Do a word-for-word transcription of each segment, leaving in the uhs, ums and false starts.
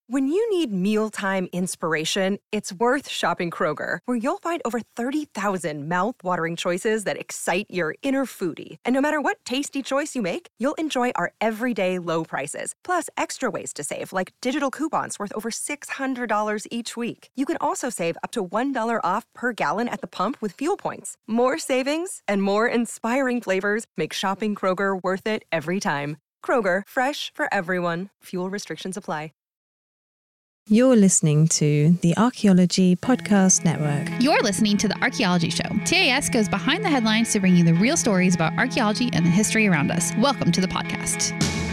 When you need mealtime inspiration, it's worth shopping Kroger, where you'll find over thirty thousand mouth-watering choices that excite your inner foodie. And no matter what tasty choice you make, you'll enjoy our everyday low prices, plus extra ways to save, like digital coupons worth over six hundred dollars each week. You can also save up to one dollar off per gallon at the pump with fuel points. More savings and more inspiring flavors make shopping Kroger worth it every time. Kroger, fresh for everyone. Fuel restrictions apply. You're listening to the Archaeology Podcast Network. You're listening to The Archaeology Show. T A S goes behind the headlines to bring you the real stories about archaeology and the history around us. Welcome to the podcast.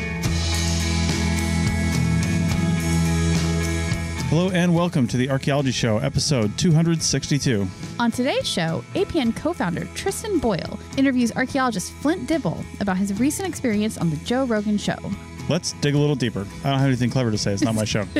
Hello and welcome to The Archaeology Show, episode two hundred sixty-two. On today's show, A P N co-founder Tristan Boyle interviews archaeologist Flint Dibble about his recent experience on The Joe Rogan Show. Let's dig a little deeper. I don't have anything clever to say. It's not my show.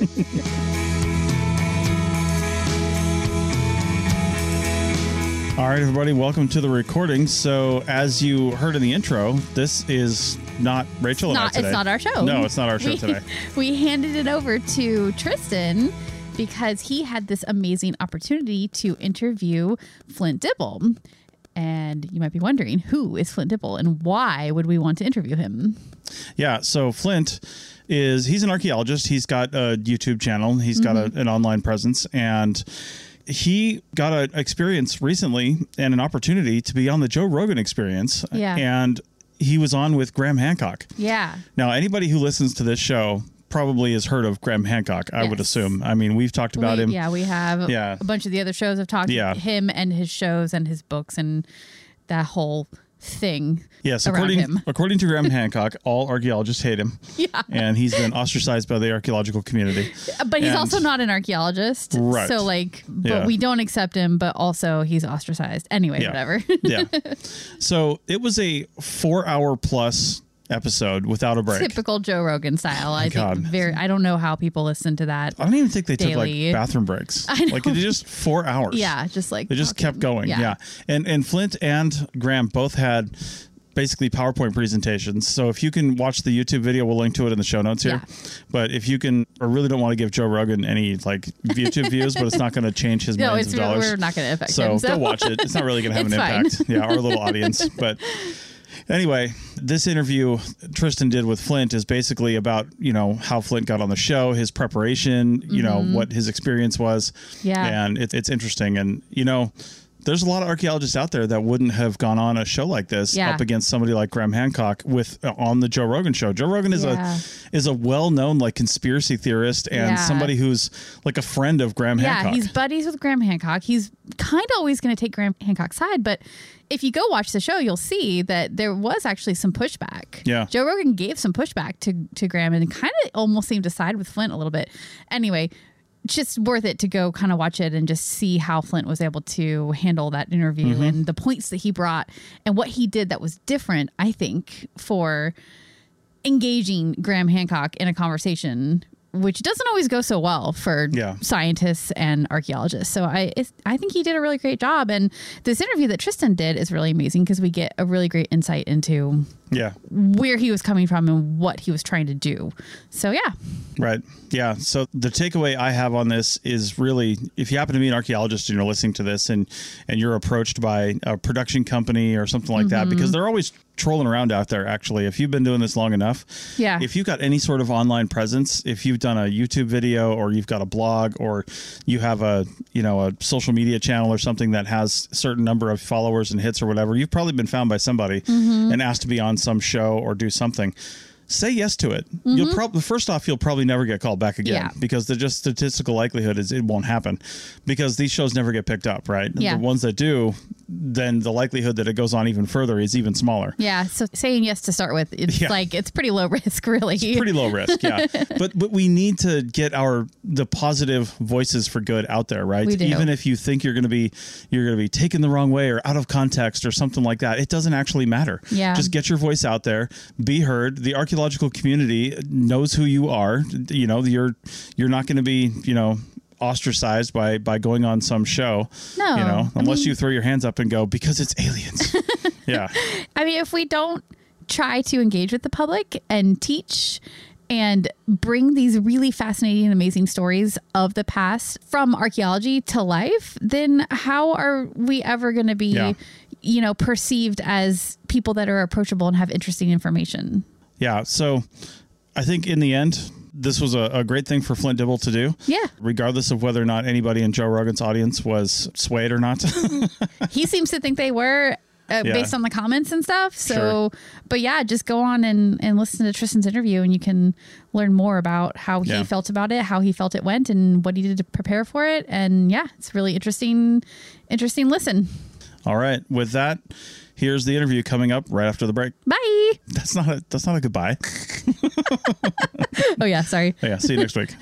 All right, everybody, welcome to the recording. So, as you heard in the intro, this is not Rachel and I today. It's not our show. No, it's not our show we, today. We handed it over to Tristan because he had this amazing opportunity to interview Flint Dibble. And you might be wondering, who is Flint Dibble and why would we want to interview him? Yeah, so Flint is, he's an archaeologist. He's got a YouTube channel. He's got mm-hmm. a, an online presence. And he got an experience recently and an opportunity to be on the Joe Rogan Experience. Yeah. And he was on with Graham Hancock. Yeah. Now, anybody who listens to this show probably has heard of Graham Hancock, I yes. would assume. I mean, we've talked about we, him. Yeah, we have. Yeah. A bunch of the other shows have talked yeah. about him and his shows and his books and that whole thing. Yes, around according him. according to Graham Hancock, all archaeologists hate him. Yeah. And he's been ostracized by the archaeological community. But he's and, also not an archaeologist. Right. So like, but yeah. we don't accept him, but also he's ostracized. Anyway, yeah. whatever. yeah. So it was a four hour plus episode without a break. Typical Joe Rogan style. Oh I God. think very, I don't know how people listen to that. I don't even think they daily. took like bathroom breaks. I know. Like it just four hours. Yeah. Just like they just talking. kept going. Yeah. yeah. And, and Flint and Graham both had basically PowerPoint presentations. So if you can watch the YouTube video, we'll link to it in the show notes here. Yeah. But if you can, I really don't want to give Joe Rogan any like YouTube views, but it's not going to change his no, millions it's, of dollars. We're not going to affect so him. So go watch it. It's not really going to have an fine. impact. Yeah, our little audience. But anyway, this interview Tristan did with Flint is basically about, you know, how Flint got on the show, his preparation, you mm-hmm. know, what his experience was. Yeah. And it, it's interesting. And, you know, there's a lot of archaeologists out there that wouldn't have gone on a show like this yeah. up against somebody like Graham Hancock with uh, on the Joe Rogan Show. Joe Rogan is yeah. a is a well-known like conspiracy theorist and yeah. somebody who's like a friend of Graham yeah, Hancock. Yeah, he's buddies with Graham Hancock. He's kind of always going to take Graham Hancock's side, but if you go watch the show, you'll see that there was actually some pushback. Yeah. Joe Rogan gave some pushback to, to Graham and kind of almost seemed to side with Flint a little bit. Anyway, just worth it to go kind of watch it and just see how Flint was able to handle that interview mm-hmm. and the points that he brought and what he did that was different, I think, for engaging Graham Hancock in a conversation, which doesn't always go so well for yeah. scientists and archaeologists. So I it's, I think he did a really great job. And this interview that Tristan did is really amazing because we get a really great insight into yeah. where he was coming from and what he was trying to do. So, yeah. Right. Yeah. So the takeaway I have on this is really, if you happen to be an archaeologist and you're listening to this and, and you're approached by a production company or something like mm-hmm. that, because they're always trolling around out there, actually. If you've been doing this long enough, yeah. if you've got any sort of online presence, if you've done a YouTube video or you've got a blog or you have a, you know, a social media channel or something that has a certain number of followers and hits or whatever, you've probably been found by somebody mm-hmm. and asked to be on some show or do something. Say yes to it. Mm-hmm. You'll probably first off, you'll probably never get called back again yeah. because the just statistical likelihood is it won't happen because these shows never get picked up, right? Yeah. The ones that do, then the likelihood that it goes on even further is even smaller. Yeah. So saying yes to start with, it's yeah. like it's pretty low risk, really. It's pretty low risk, yeah. but but we need to get our the positive voices for good out there, right? We do. Even if you think you're going to be you're going to be taken the wrong way or out of context or something like that, it doesn't actually matter. Yeah. Just get your voice out there, be heard. The archaeological community knows who you are. You know, you're you're not going to be, you know, ostracized by by going on some show. No, you know, unless I mean, you throw your hands up and go because it's aliens. yeah. I mean, if we don't try to engage with the public and teach and bring these really fascinating and amazing stories of the past from archaeology to life, then how are we ever going to be, yeah. you know, perceived as people that are approachable and have interesting information? Yeah. So I think in the end, this was a, a great thing for Flint Dibble to do. Yeah. Regardless of whether or not anybody in Joe Rogan's audience was swayed or not. He seems to think they were. Uh, yeah. Based on the comments and stuff. So, sure. But yeah, just go on and, and listen to Tristan's interview and you can learn more about how he yeah. felt about it, how he felt it went and what he did to prepare for it. And yeah, it's really interesting, interesting listen. All right. With that, here's the interview coming up right after the break. Bye. That's not a, that's not a goodbye. Oh yeah. Sorry. Oh, yeah. See you next week.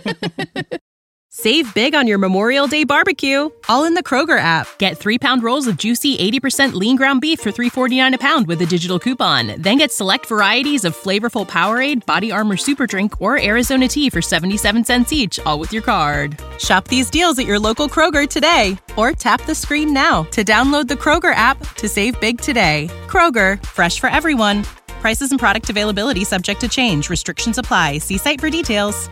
Save big on your Memorial Day barbecue, all in the Kroger app. Get three pound rolls of juicy eighty percent lean ground beef for three forty-nine a pound with a digital coupon. Then get select varieties of flavorful Powerade, Body Armor Super Drink, or Arizona tea for seventy-seven cents each, all with your card. Shop these deals at your local Kroger today, or tap the screen now to download the Kroger app to save big today. Kroger, fresh for everyone. Prices and product availability subject to change. Restrictions apply. See site for details.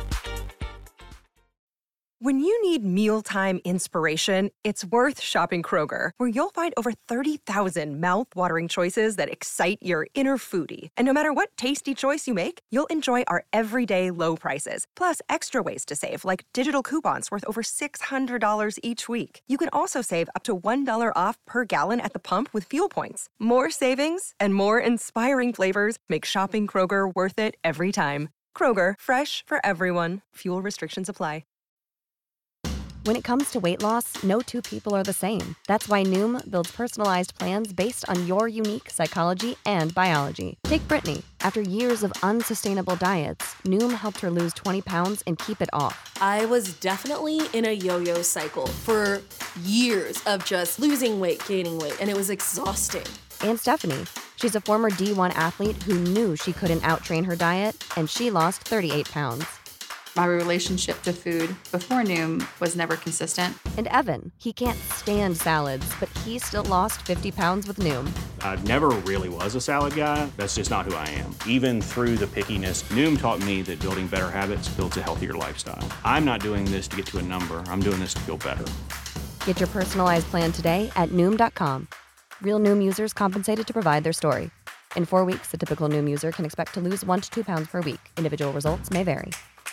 When you need mealtime inspiration, it's worth shopping Kroger, where you'll find over thirty thousand mouth-watering choices that excite your inner foodie. And no matter what tasty choice you make, you'll enjoy our everyday low prices, plus extra ways to save, like digital coupons worth over six hundred dollars each week. You can also save up to one dollar off per gallon at the pump with fuel points. More savings and more inspiring flavors make shopping Kroger worth it every time. Kroger, fresh for everyone. Fuel restrictions apply. When it comes to weight loss, no two people are the same. That's why Noom builds personalized plans based on your unique psychology and biology. Take Brittany. After years of unsustainable diets, Noom helped her lose twenty pounds and keep it off. I was definitely in a yo-yo cycle for years of just losing weight, gaining weight, and it was exhausting. And Stephanie. She's a former D one athlete who knew she couldn't out-train her diet, and she lost thirty-eight pounds. My relationship to food before Noom was never consistent. And Evan, he can't stand salads, but he still lost fifty pounds with Noom. I never really was a salad guy. That's just not who I am. Even through the pickiness, Noom taught me that building better habits builds a healthier lifestyle. I'm not doing this to get to a number. I'm doing this to feel better. Get your personalized plan today at Noom dot com. Real Noom users compensated to provide their story. In four weeks, the typical Noom user can expect to lose one to two pounds per week. Individual results may vary.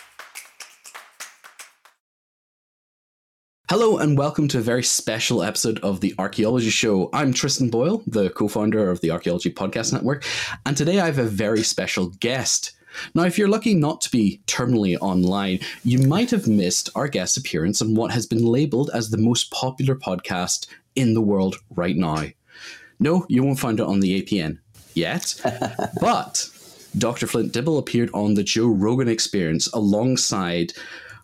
Hello and welcome to a very special episode of The Archaeology Show. I'm Tristan Boyle, the co-founder of the Archaeology Podcast Network, and today I have a very special guest. Now, if you're lucky not to be terminally online, you might have missed our guest appearance on what has been labelled as the most popular podcast in the world right now. No, you won't find it on the A P N yet, but Doctor Flint Dibble appeared on the Joe Rogan Experience alongside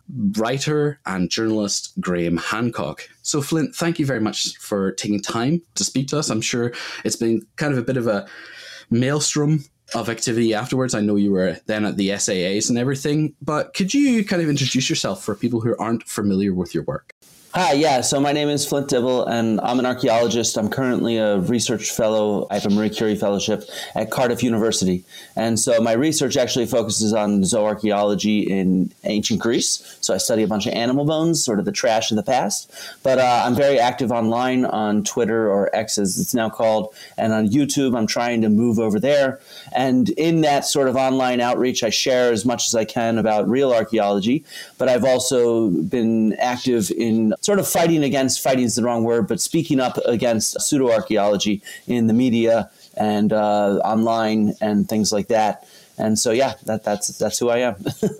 writer and journalist Graham Hancock. So Flint, thank you very much for taking time to speak to us. I'm sure it's been kind of a bit of a maelstrom of activity afterwards. I know you were then at the S A As and everything, but could you kind of introduce yourself for people who aren't familiar with your work? Hi, yeah, so my name is Flint Dibble, and I'm an archaeologist. I'm currently a research fellow. I have a Marie Curie Fellowship at Cardiff University. And so my research actually focuses on zooarchaeology in ancient Greece. So I study a bunch of animal bones, sort of the trash of the past. But uh, I'm very active online on Twitter, or X as it's now called, and on YouTube. I'm trying to move over there. And in that sort of online outreach, I share as much as I can about real archaeology. But I've also been active in sort of fighting against, fighting is the wrong word, but speaking up against pseudo-archaeology in the media and uh, online and things like that. And so, yeah, that, that's that's who I am.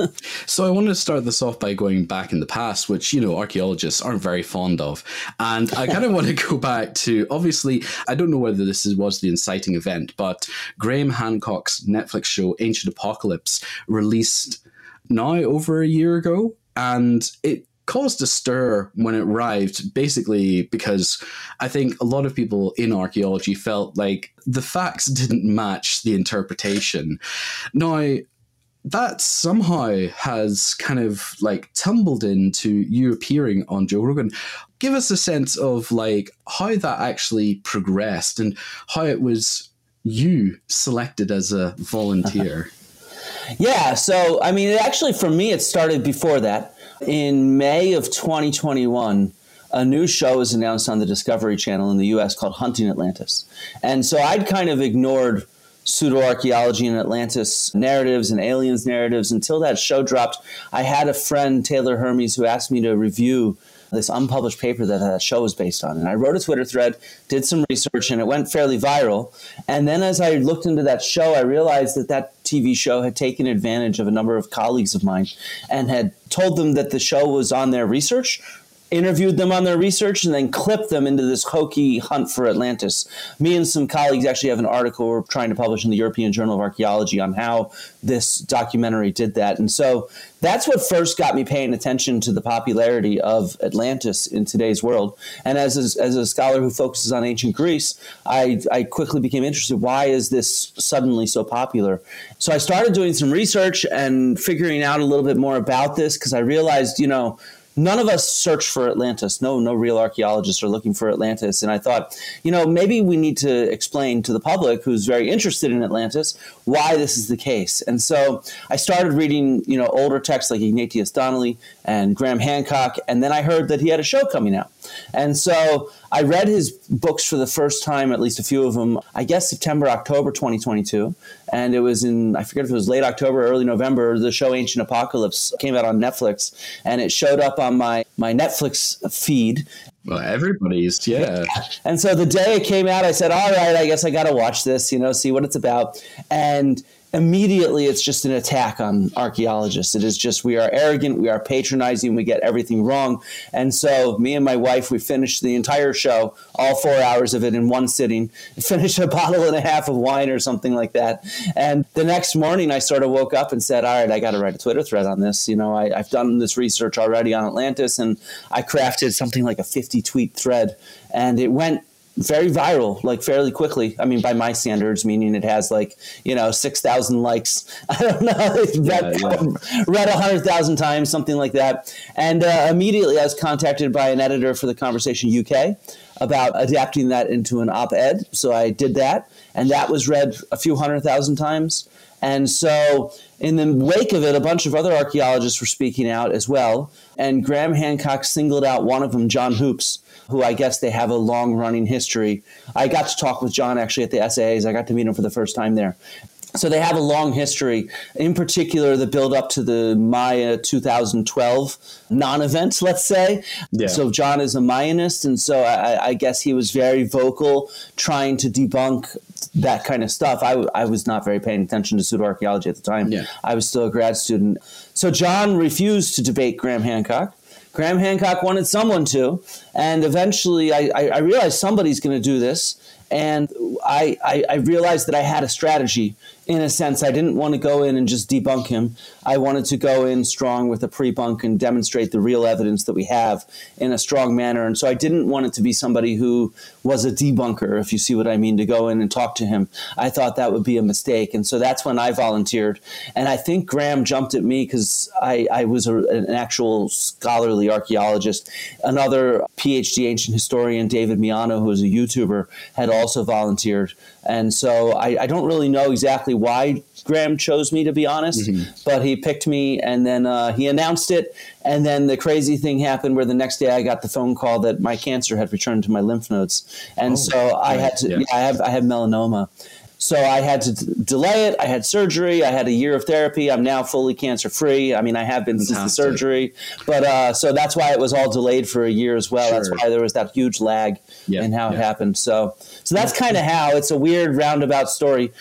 So I wanted to start this off by going back in the past, which, you know, archaeologists aren't very fond of. And I kind of want to go back to, obviously, I don't know whether this is, was the inciting event, but Graham Hancock's Netflix show, Ancient Apocalypse, released now over a year ago. And it caused a stir when it arrived, basically because I think a lot of people in archaeology felt like the facts didn't match the interpretation. Now, that somehow has kind of like tumbled into you appearing on Joe Rogan. Give us a sense of like how that actually progressed and how it was you selected as a volunteer. Yeah, so I mean, it actually, for me, it started before that. In May of twenty twenty-one, a new show was announced on the Discovery Channel in the U S called Hunting Atlantis. And so I'd kind of ignored pseudo-archaeology and Atlantis narratives and aliens narratives until that show dropped. I had a friend, Taylor Hermes, who asked me to review this unpublished paper that that show was based on. And I wrote a Twitter thread, did some research, and it went fairly viral. And then as I looked into that show, I realized that that T V show had taken advantage of a number of colleagues of mine and had told them that the show was on their research, interviewed them on their research, and then clipped them into this hokey hunt for Atlantis. Me and some colleagues actually have an article we're trying to publish in the European Journal of Archaeology on how this documentary did that. And so that's what first got me paying attention to the popularity of Atlantis in today's world. And as a, as a scholar who focuses on ancient Greece, I, I quickly became interested. Why is this suddenly so popular? So I started doing some research and figuring out a little bit more about this, because I realized, you know, none of us search for Atlantis. No, no real archaeologists are looking for Atlantis. And I thought, you know, maybe we need to explain to the public who's very interested in Atlantis why this is the case. And so I started reading, you know, older texts like Ignatius Donnelly and Graham Hancock. And then I heard that he had a show coming out. And so I read his books for the first time, at least a few of them, I guess September, October twenty twenty-two. And it was in, I forget if it was late October or early November, the show Ancient Apocalypse came out on Netflix. And it showed up on my, my Netflix feed. Well, everybody's, yeah. And so the day it came out, I said, all right, I guess I got to watch this, you know, see what it's about. And immediately it's just an attack on archaeologists. It is just, we are arrogant, we are patronizing, we get everything wrong. And so me and my wife, we finished the entire show, all four hours of it in one sitting, finished a bottle and a half of wine or something like that. And the next morning I sort of woke up and said, all right, I got to write a Twitter thread on this. You know, I, I've done this research already on Atlantis, and I crafted something like a fifty tweet thread, and it went very viral, like fairly quickly. I mean, by my standards, meaning it has like, you know, six thousand likes. I don't know. It's read, yeah, yeah. read one hundred thousand times, something like that. And uh, immediately I was contacted by an editor for The Conversation U K about adapting that into an op-ed. So I did that, and that was read a few hundred thousand times. And so in the wake of it, a bunch of other archaeologists were speaking out as well. And Graham Hancock singled out one of them, John Hoops, who I guess they have a long-running history. I got to talk with John actually at the S A As. I got to meet him for the first time there. So they have a long history, in particular the build up to the Maya two thousand twelve non-event, let's say. Yeah. So John is a Mayanist, and so I, I guess he was very vocal trying to debunk that kind of stuff. I, I was not very paying attention to pseudo-archaeology at the time. Yeah. I was still a grad student. So John refused to debate Graham Hancock. Graham Hancock wanted someone to, and eventually I, I, I realized somebody's going to do this. And I, I, I realized that I had a strategy. In a sense, I didn't want to go in and just debunk him. I wanted to go in strong with a pre-bunk and demonstrate the real evidence that we have in a strong manner. And so I didn't want it to be somebody who was a debunker, if you see what I mean, to go in and talk to him. I thought that would be a mistake. And so that's when I volunteered. And I think Graham jumped at me because I, I was a, an actual scholarly archaeologist. Another PhD ancient historian, David Miano, who is a YouTuber, had also volunteered. And so I, I don't really know exactly why Graham chose me, to be honest, mm-hmm. but he picked me, and then uh, he announced it. And then the crazy thing happened where the next day I got the phone call that my cancer had returned to my lymph nodes. And oh, so I right. had to, yeah. Yeah, I have, I have melanoma. So I had to d- delay it. I had surgery. I had a year of therapy. I'm now fully cancer-free. I mean, I have been Fantastic. since the surgery. But uh, so that's why it was all delayed for a year as well. Sure. That's why there was that huge lag yeah, in how yeah. it happened. So so that's kind of how. It's a weird roundabout story.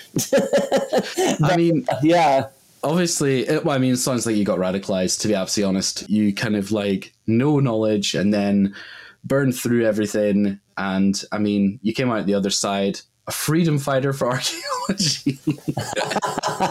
But, I mean, yeah. Obviously, it, well, I mean, it sounds like you got radicalized, to be absolutely honest. You kind of like know knowledge and then burned through everything. And I mean, you came out the other side a freedom fighter for archaeology. But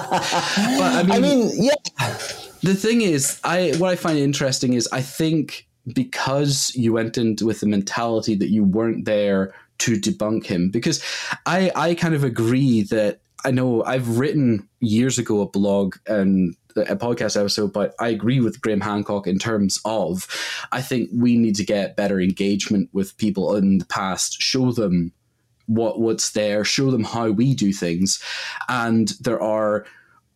I mean, I mean, yeah. The thing is, I what I find interesting is I think because you went in with the mentality that you weren't there to debunk him, because I, I kind of agree that I know I've written years ago a blog and a podcast episode, but I agree with Graham Hancock in terms of I think we need to get better engagement with people in the past, show them what what's there, show them how we do things. And there are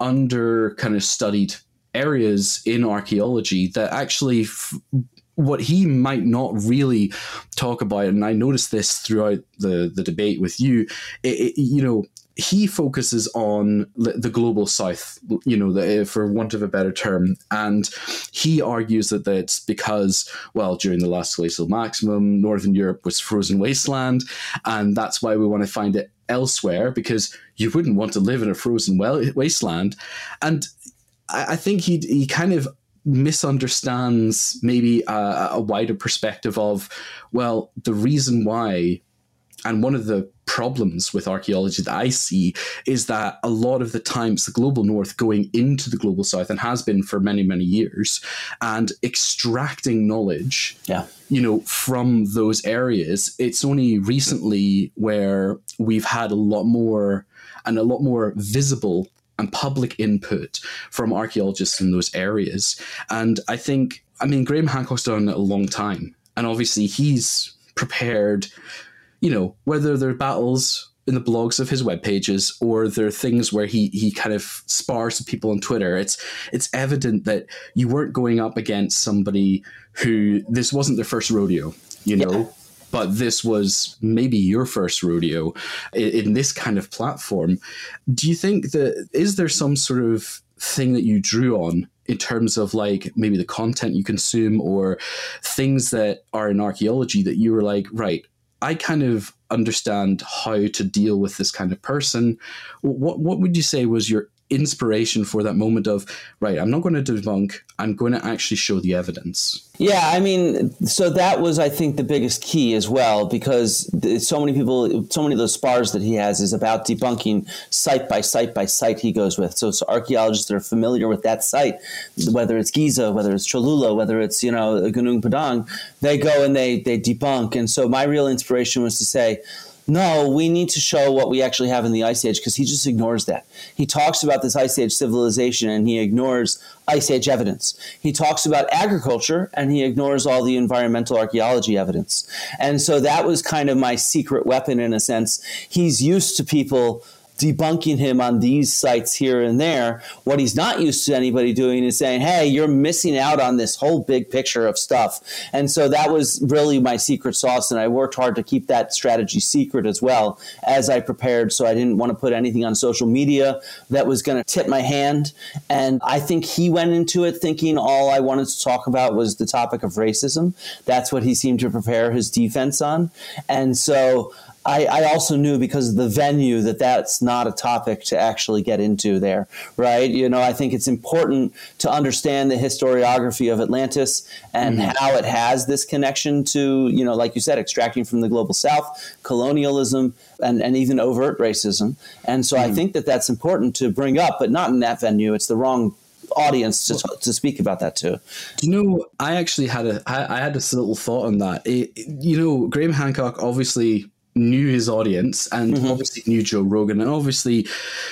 under kind of studied areas in archaeology that actually f- what he might not really talk about, and I noticed this throughout the, the debate with you, it, it, you know, he focuses on the global south, you know, the, for want of a better term. And he argues that that's because, well, during the last glacial maximum, Northern Europe was frozen wasteland. And that's why we want to find it elsewhere, because you wouldn't want to live in a frozen wasteland. And I, I think he he kind of misunderstands maybe a, a wider perspective of, well, the reason why, and one of the problems with archaeology that I see is that a lot of the times the global north going into the global south, and has been for many, many years, and extracting knowledge, yeah. you know, from those areas. It's only recently where we've had a lot more and a lot more visible and public input from archaeologists in those areas. And I think, I mean, Graham Hancock's done it a long time, and obviously he's prepared, you know, whether they're battles in the blogs of his web pages or there are things where he he kind of spars with people on Twitter, it's it's evident that you weren't going up against somebody who, this wasn't their first rodeo, you know, yeah. but this was maybe your first rodeo in, in this kind of platform. Do you think that, is there some sort of thing that you drew on in terms of like maybe the content you consume or things that are in archaeology that you were like, right, I kind of understand how to deal with this kind of person? What what would you say was your inspiration for that moment of, right, I'm not going to debunk, I'm going to actually show the evidence? Yeah, I mean, so that was, I think, the biggest key as well, because so many people, so many of those spars that he has is about debunking site by site by site he goes with. So, so archaeologists that are familiar with that site, whether it's Giza, whether it's Cholula, whether it's, you know, Gunung Padang, they go and they they debunk. And so my real inspiration was to say, no, we need to show what we actually have in the Ice Age, because he just ignores that. He talks about this Ice Age civilization and he ignores Ice Age evidence. He talks about agriculture and he ignores all the environmental archaeology evidence. And so that was kind of my secret weapon in a sense. He's used to people debunking him on these sites here and there. What he's not used to anybody doing is saying, hey, you're missing out on this whole big picture of stuff. And so that was really my secret sauce, and I worked hard to keep that strategy secret as well as I prepared. So I didn't want to put anything on social media that was going to tip my hand. And I think he went into it thinking all I wanted to talk about was the topic of racism. That's what he seemed to prepare his defense on. And so I, I also knew, because of the venue, that that's not a topic to actually get into there, right? You know, I think it's important to understand the historiography of Atlantis and mm-hmm. how it has this connection to, you know, like you said, extracting from the global south, colonialism, and, and even overt racism. And so mm-hmm. I think that that's important to bring up, but not in that venue. It's the wrong audience to, to speak about that too. You know, I actually had a, I, I had this little thought on that. It, you know, Graham Hancock obviously knew his audience and mm-hmm. obviously knew Joe Rogan, and obviously,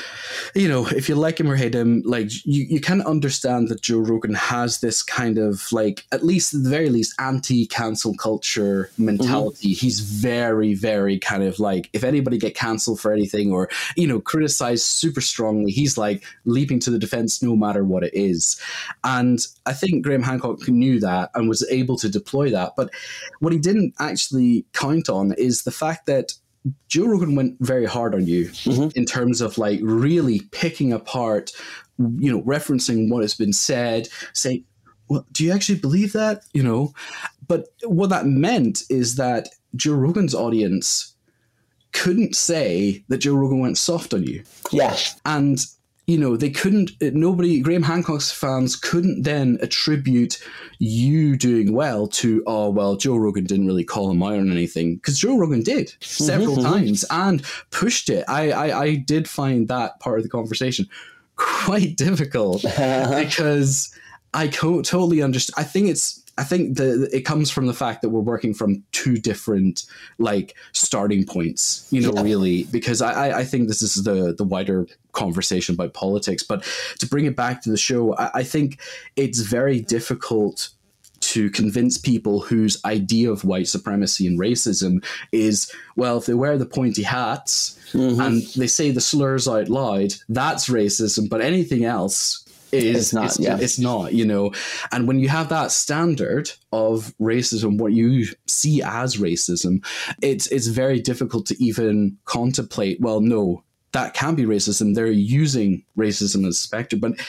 you know, if you like him or hate him, like you, you kind of understand that Joe Rogan has this kind of like, at least at the very least, anti-cancel culture mentality. Mm-hmm. He's very, very kind of like, if anybody get canceled for anything or, you know, criticized super strongly, he's like leaping to the defense no matter what it is. And I think Graham Hancock knew that and was able to deploy that. But what he didn't actually count on is the fact that Joe Rogan went very hard on you mm-hmm. in terms of like really picking apart, you know, referencing what has been said, saying, well, do you actually believe that? You know, but what that meant is that Joe Rogan's audience couldn't say that Joe Rogan went soft on you. Yeah. And, you know, they couldn't, nobody, Graham Hancock's fans couldn't then attribute you doing well to, oh, well, Joe Rogan didn't really call him out on anything. Because Joe Rogan did several mm-hmm. times and pushed it. I, I, I did find that part of the conversation quite difficult because I co- totally understand. I think it's, I think the it comes from the fact that we're working from two different like starting points, you know, yeah. really, because I, I think this is the the wider conversation about politics. But to bring it back to the show, I, I think it's very difficult to convince people whose idea of white supremacy and racism is, well, if they wear the pointy hats mm-hmm. and they say the slurs out loud, that's racism, but anything else is it's not, it's, yeah. it's not, you know. And when you have that standard of racism, what you see as racism, it's it's very difficult to even contemplate, well, no, that can be racism. They're using racism as a specter. But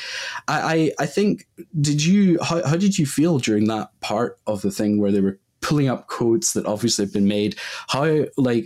I, I, I think, did you, how, how did you feel during that part of the thing where they were pulling up quotes that obviously have been made? How, like,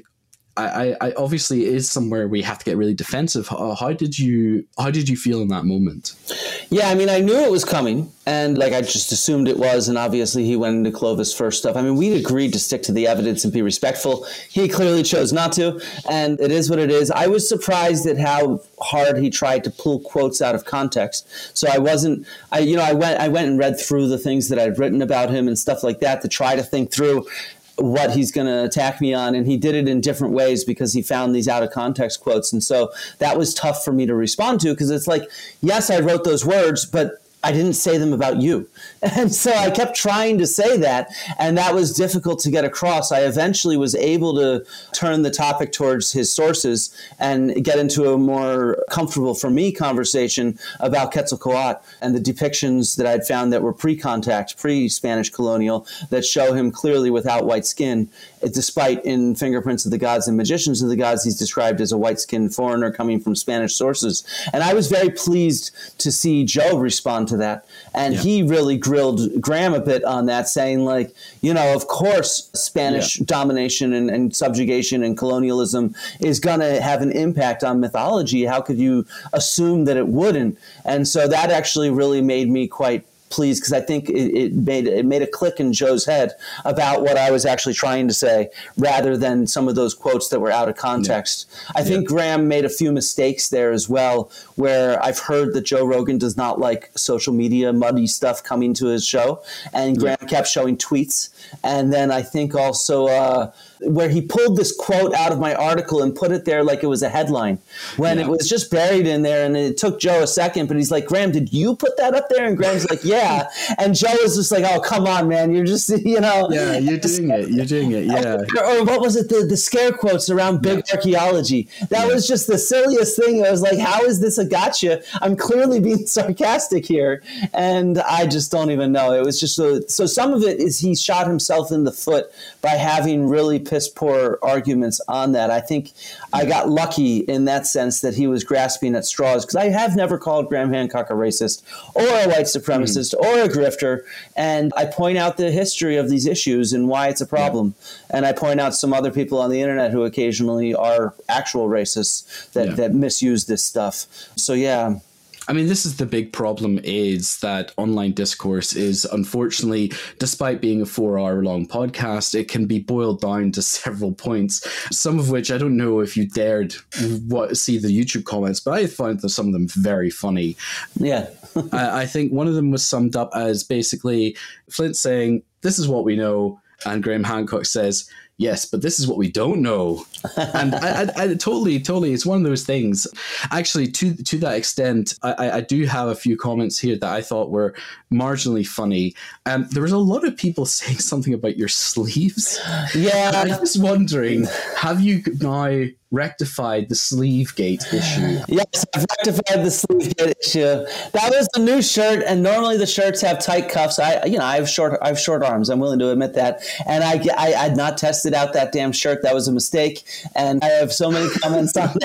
I, I obviously is somewhere we have to get really defensive. How, how did you how did you feel in that moment? Yeah, I mean, I knew it was coming, and like I just assumed it was, and obviously he went into Clovis first stuff. I mean, we'd agreed to stick to the evidence and be respectful. He clearly chose not to, and it is what it is. I was surprised at how hard he tried to pull quotes out of context. So I wasn't, I you know, I went I went and read through the things that I'd written about him and stuff like that to try to think through what he's going to attack me on. And he did it in different ways because he found these out of context quotes. And so that was tough for me to respond to, because it's like, yes, I wrote those words, but I didn't say them about you. And so I kept trying to say that, and that was difficult to get across. I eventually was able to turn the topic towards his sources and get into a more comfortable for me conversation about Quetzalcoatl and the depictions that I'd found that were pre-contact, pre-Spanish colonial, that show him clearly without white skin, despite in Fingerprints of the Gods and Magicians of the Gods, he's described as a white-skinned foreigner coming from Spanish sources. And I was very pleased to see Joe respond to that. And yeah. he really grilled Graham a bit on that, saying, like, you know, of course, Spanish yeah. domination and, and subjugation and colonialism is going to have an impact on mythology. How could you assume that it wouldn't? And so that actually really made me quite pleased, because I think it, it made it made a click in Joe's head about what I was actually trying to say, rather than some of those quotes that were out of context. Yeah. I think yeah. Graham made a few mistakes there as well, where I've heard that Joe Rogan does not like social media muddy stuff coming to his show, and Graham yeah. kept showing tweets. And then I think also uh, where he pulled this quote out of my article and put it there like it was a headline, when yeah. it was just buried in there. And it took Joe a second, but he's like, Graham, did you put that up there? And Graham's like, yeah. And Joe was just like, oh, come on, man. You're just, you know. Yeah, you're doing it. You're doing it. Yeah. Or, or what was it? The, the scare quotes around big yeah. archaeology. That yeah. was just the silliest thing. I was like, how is this a gotcha? I'm clearly being sarcastic here. And I just don't even know. It was just so, so some of it is he shot himself in the foot by having really piss poor arguments on that. I think I got lucky in that sense that he was grasping at straws, because I have never called Graham Hancock a racist or a white supremacist mm. or a grifter. And I point out the history of these issues and why it's a problem. Yeah. And I point out some other people on the internet who occasionally are actual racists that, yeah. that misuse this stuff. So, yeah. I mean, this is the big problem, is that online discourse is, unfortunately, despite being a four hour long podcast, it can be boiled down to several points, some of which I don't know if you dared what, see the YouTube comments, but I found that some of them very funny. Yeah. I, I think one of them was summed up as basically Flint saying, this is what we know, and Graham Hancock says, yes, but this is what we don't know. And I, I, I totally, totally, it's one of those things. Actually, to to that extent, I, I do have a few comments here that I thought were marginally funny. Um, there was a lot of people saying something about your sleeves. Yeah. And I was wondering, have you now rectified the sleeve gate issue? Yes, I've rectified the sleeve gate issue. That was the new shirt, and normally the shirts have tight cuffs. I, you know, I have short, I have short arms. I'm willing to admit that. And I, I, I'd not tested out that damn shirt. That was a mistake, and I have so many comments on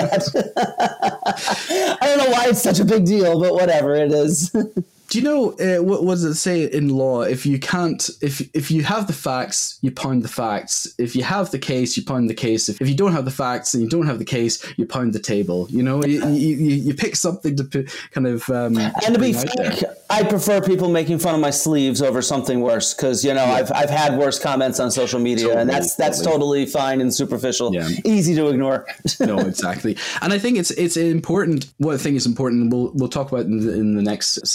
that. I don't know why it's such a big deal, but whatever it is. Do you know uh, what, what does it say in law? If you can't, if if you have the facts, you pound the facts. If you have the case, you pound the case. If, if you don't have the facts and you don't have the case, you pound the table. You know, you you, you pick something to put, kind of. Um, and to be frank, I prefer people making fun of my sleeves over something worse, because you know yeah. I've I've had worse comments on social media, totally, and that's that's totally. totally fine and superficial, yeah. easy to ignore. No, exactly. And I think it's it's important. What I think is important, we'll we'll talk about in the, in the next segment.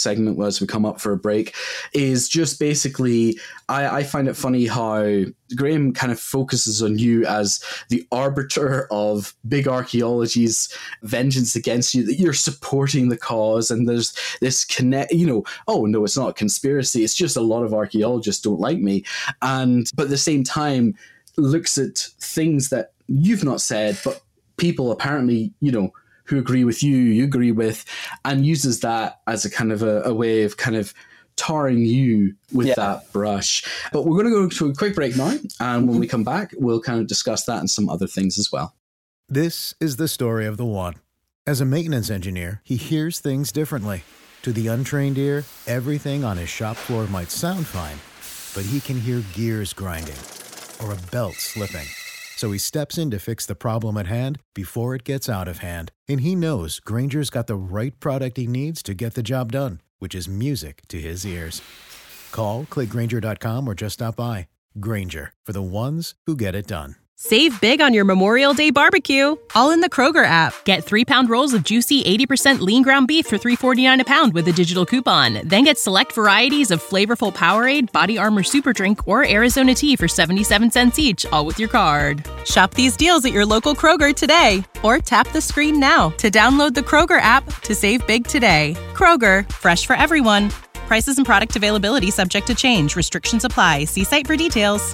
as we come up for a break, is just basically, I, I find it funny how Graham kind of focuses on you as the arbiter of big archaeology's vengeance against you, that you're supporting the cause, and there's this connect, you know, oh no, it's not a conspiracy, it's just a lot of archaeologists don't like me. And, but at the same time, looks at things that you've not said, but people apparently, you know, who agree with you, you agree with, and uses that as a kind of a, a way of kind of tarring you with yeah. that brush. But we're going to go to a quick break now, and when we come back, we'll kind of discuss that and some other things as well. This is the story of the one. As a maintenance engineer, he hears things differently. To the untrained ear, everything on his shop floor might sound fine, but he can hear gears grinding or a belt slipping. So he steps in to fix the problem at hand before it gets out of hand. And he knows Grainger's got the right product he needs to get the job done, which is music to his ears. Call, click Grainger dot com, or just stop by. Grainger, for the ones who get it done. Save big on your Memorial Day barbecue, all in the Kroger app. Get three-pound rolls of juicy eighty percent lean ground beef for three forty-nine a pound with a digital coupon. Then get select varieties of flavorful Powerade, Body Armor Super Drink, or Arizona tea for seventy-seven cents each, all with your card. Shop these deals at your local Kroger today, or tap the screen now to download the Kroger app to save big today. Kroger, fresh for everyone. Prices and product availability subject to change. Restrictions apply. See site for details.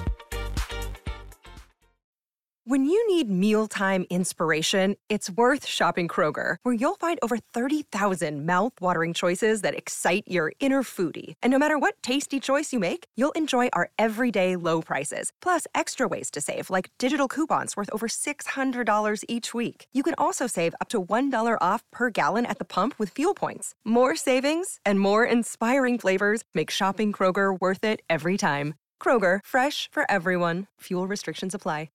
When you need mealtime inspiration, it's worth shopping Kroger, where you'll find over thirty thousand mouth-watering choices that excite your inner foodie. And no matter what tasty choice you make, you'll enjoy our everyday low prices, plus extra ways to save, like digital coupons worth over six hundred dollars each week. You can also save up to one dollar off per gallon at the pump with fuel points. More savings and more inspiring flavors make shopping Kroger worth it every time. Kroger, fresh for everyone. Fuel restrictions apply.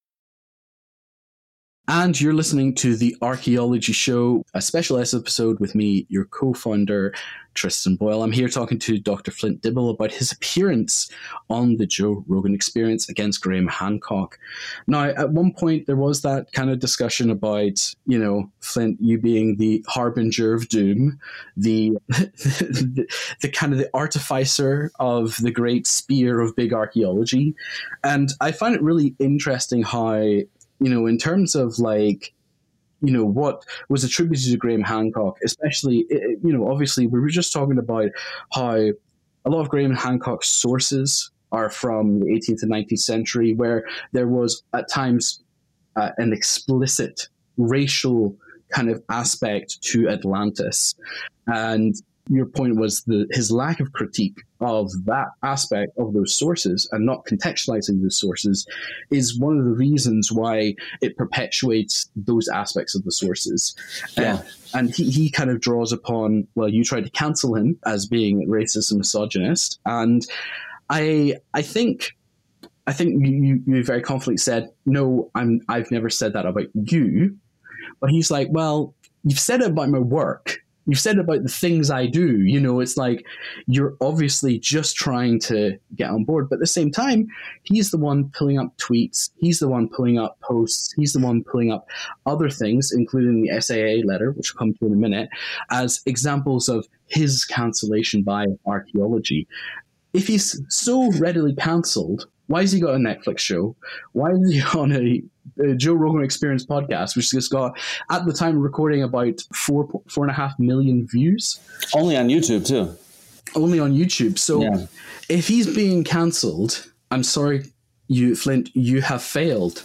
And you're listening to The Archaeology Show, a special episode with me, your co-founder, Tristan Boyle. I'm here talking to Doctor Flint Dibble about his appearance on the Joe Rogan Experience against Graham Hancock. Now, at one point, there was that kind of discussion about, you know, Flint, you being the harbinger of doom, the, the, the kind of the artificer of the great spear of big archaeology. And I find it really interesting how, you know, in terms of like, you know, what was attributed to Graham Hancock, especially, you know, obviously we were just talking about how a lot of Graham Hancock's sources are from the eighteenth and nineteenth century, where there was at times uh, an explicit racial kind of aspect to Atlantis. And your point was the his lack of critique of that aspect of those sources and not contextualizing those sources is one of the reasons why it perpetuates those aspects of the sources. Yeah. Uh, and he, he kind of draws upon, well, you tried to cancel him as being racist and misogynist. And I I think I think you, you very confidently said, no, I'm I've never said that about you. But he's like, well, you've said it about my work. You've said about the things I do. You know, it's like you're obviously just trying to get on board. But at the same time, he's the one pulling up tweets. He's the one pulling up posts. He's the one pulling up other things, including the S A A letter, which we'll come to in a minute, as examples of his cancellation by archaeology. If he's so readily cancelled, why has he got a Netflix show? Why is he on a, a Joe Rogan Experience podcast, which has got, at the time of recording, about four four and a half million views? Only on YouTube, too. Only on YouTube. So yeah. If he's being cancelled, I'm sorry, you, Flint, you have failed.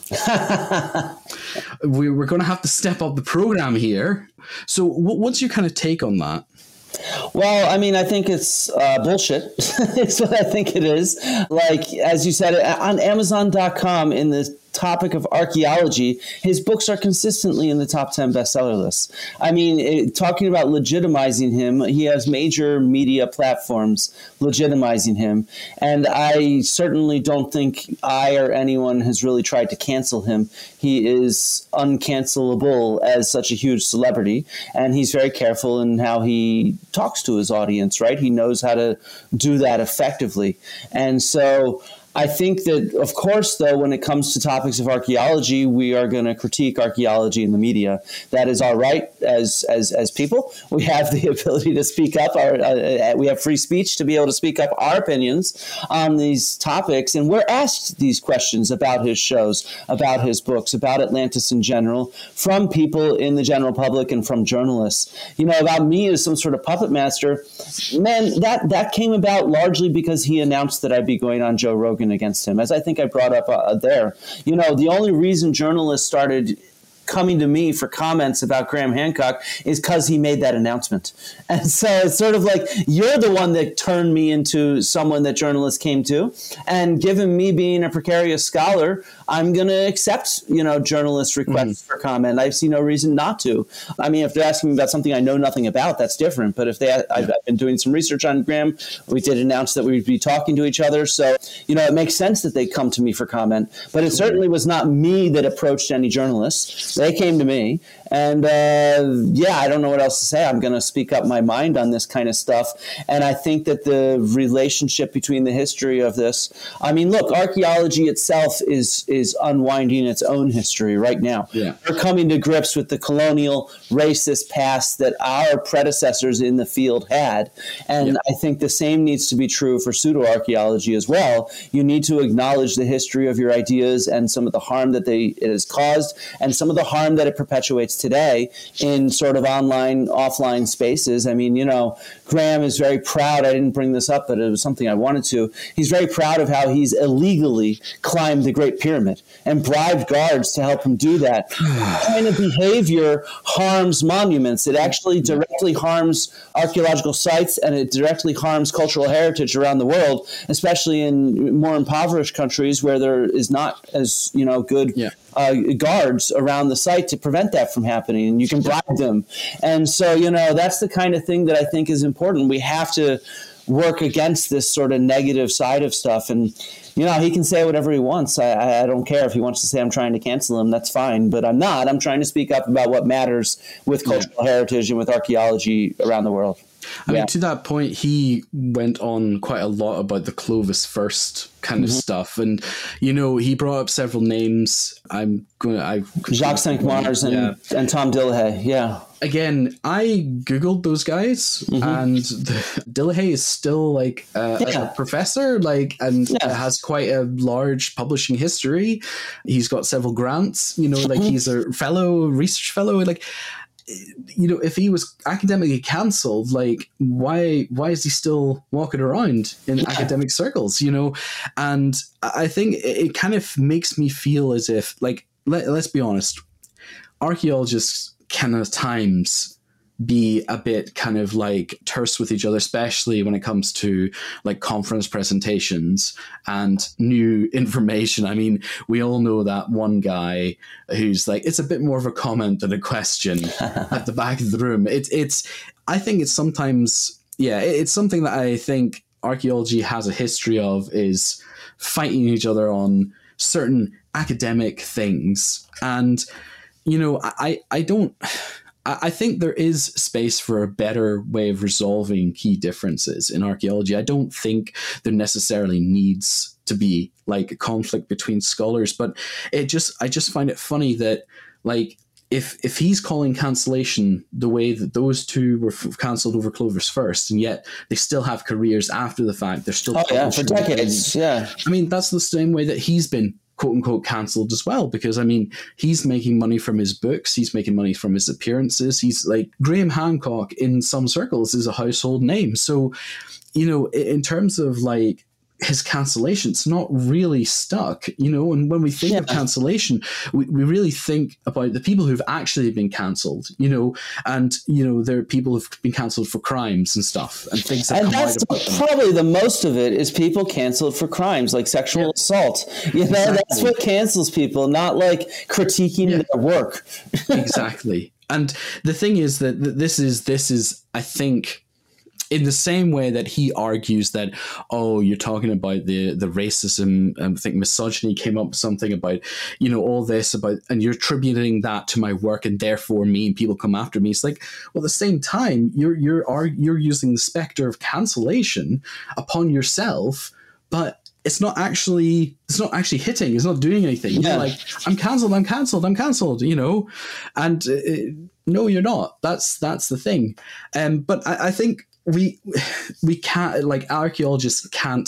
we, we're going to have to step up the program here. So what, what's your kind of take on that? Well, I mean, I think it's uh, bullshit. It's what I think it is. Like, as you said, on Amazon dot com, in the topic of archaeology, his books are consistently in the top ten bestseller lists. I mean, it, talking about legitimizing him, he has major media platforms legitimizing him. And I certainly don't think I or anyone has really tried to cancel him. He is uncancelable as such a huge celebrity. And he's very careful in how he talks to his audience, right? He knows how to do that effectively. And so I think that, of course, though, when it comes to topics of archaeology, we are going to critique archaeology in the media. That is our right as as as people. We have the ability to speak up. Our, uh, we have free speech to be able to speak up our opinions on these topics. And we're asked these questions about his shows, about his books, about Atlantis in general, from people in the general public and from journalists. You know, about me as some sort of puppet master, man, that, that came about largely because he announced that I'd be going on Joe Rogan against him, as I think I brought up uh, there. You know, the only reason journalists started coming to me for comments about Graham Hancock is because he made that announcement. And so it's sort of like, you're the one that turned me into someone that journalists came to. And given me being a precarious scholar, I'm going to accept, you know, journalists' requests mm. for comment. I see no reason not to. I mean, if they're asking me about something I know nothing about, that's different. But if they, I've, I've been doing some research on Graham, we did announce that we'd be talking to each other. So, you know, it makes sense that they come to me for comment. But it certainly was not me that approached any journalists. They came to me. And uh, yeah, I don't know what else to say. I'm going to speak up my mind on this kind of stuff. And I think that the relationship between the history of this, I mean, look, archaeology itself is is unwinding its own history right now. Yeah. We're coming to grips with the colonial racist past that our predecessors in the field had. And yeah. I think the same needs to be true for pseudo-archaeology as well. You need to acknowledge the history of your ideas and some of the harm that they it has caused and some of the harm that it perpetuates today in sort of online, offline spaces. I mean, you know, Graham is very proud. I didn't bring this up, but it was something I wanted to. He's very proud of how he's illegally climbed the Great Pyramid and bribed guards to help him do that. That kind of behavior harms monuments. It actually directly harms archaeological sites, and it directly harms cultural heritage around the world, especially in more impoverished countries where there is not as, you know, good yeah. uh, guards around the site to prevent that from happening, and you can bribe them. And so, you know, that's the kind of thing that I think is important. We have to work against this sort of negative side of stuff. And, you know, he can say whatever he wants. I, I don't care if he wants to say I'm trying to cancel him. That's fine. But I'm not. I'm trying to speak up about what matters with cultural yeah. heritage and with archaeology around the world. I yeah. Yeah. mean, to that point, he went on quite a lot about the Clovis first kind Mm-hmm. of stuff. And, you know, he brought up several names. I'm going to... I Jacques Cinq-Mars and, yeah. and Tom Dillehay, yeah. Again, I Googled those guys, mm-hmm. and the, Dillehay is still like a, yeah. a professor, like, and yeah. has quite a large publishing history. He's got several grants, you know, like Mm-hmm. he's a fellow, research fellow, like... You know, if he was academically cancelled, like why why is he still walking around in yeah. academic circles? You know, and I think it kind of makes me feel as if, like, let, let's be honest, archaeologists can at times be a bit kind of like terse with each other, especially when it comes to like conference presentations and new information. I mean, we all know that one guy who's like, it's a bit more of a comment than a question at the back of the room. It's, it's, I think it's sometimes, yeah, it's something that I think archaeology has a history of, is fighting each other on certain academic things. And, you know, I, I don't... I think there is space for a better way of resolving key differences in archaeology. I don't think there necessarily needs to be like a conflict between scholars, but it just, I just find it funny that, like, if if he's calling cancellation the way that those two were f- cancelled over Clovis first, and yet they still have careers after the fact, they're still oh yeah for decades. Yeah, I mean, that's the same way that he's been quote unquote cancelled as well, because I mean, he's making money from his books, he's making money from his appearances. He's like, Graham Hancock in some circles is a household name. So, you know, in terms of like his cancellation, it's not really stuck, you know. And when we think yeah. of cancellation, we, we really think about the people who've actually been cancelled, you know, and, you know, there are people who've been cancelled for crimes and stuff and things that and come that's out about them. Probably the most of it is people cancelled for crimes like sexual yeah. assault. You know, exactly. That's what cancels people, not like critiquing yeah. their work. Exactly. And the thing is that this is this is, I think, in the same way that he argues that, oh, you're talking about the the racism, um, I think misogyny came up with something about, you know, all this about, and you're attributing that to my work, and therefore me and people come after me. It's like, well, at the same time, you're you're are you're using the specter of cancellation upon yourself, but it's not actually it's not actually hitting. It's not doing anything. Yeah. You're like, I'm cancelled. I'm cancelled. I'm cancelled. You know, and uh, no, you're not. That's that's the thing. Um, but I, I think we we can't like archaeologists can't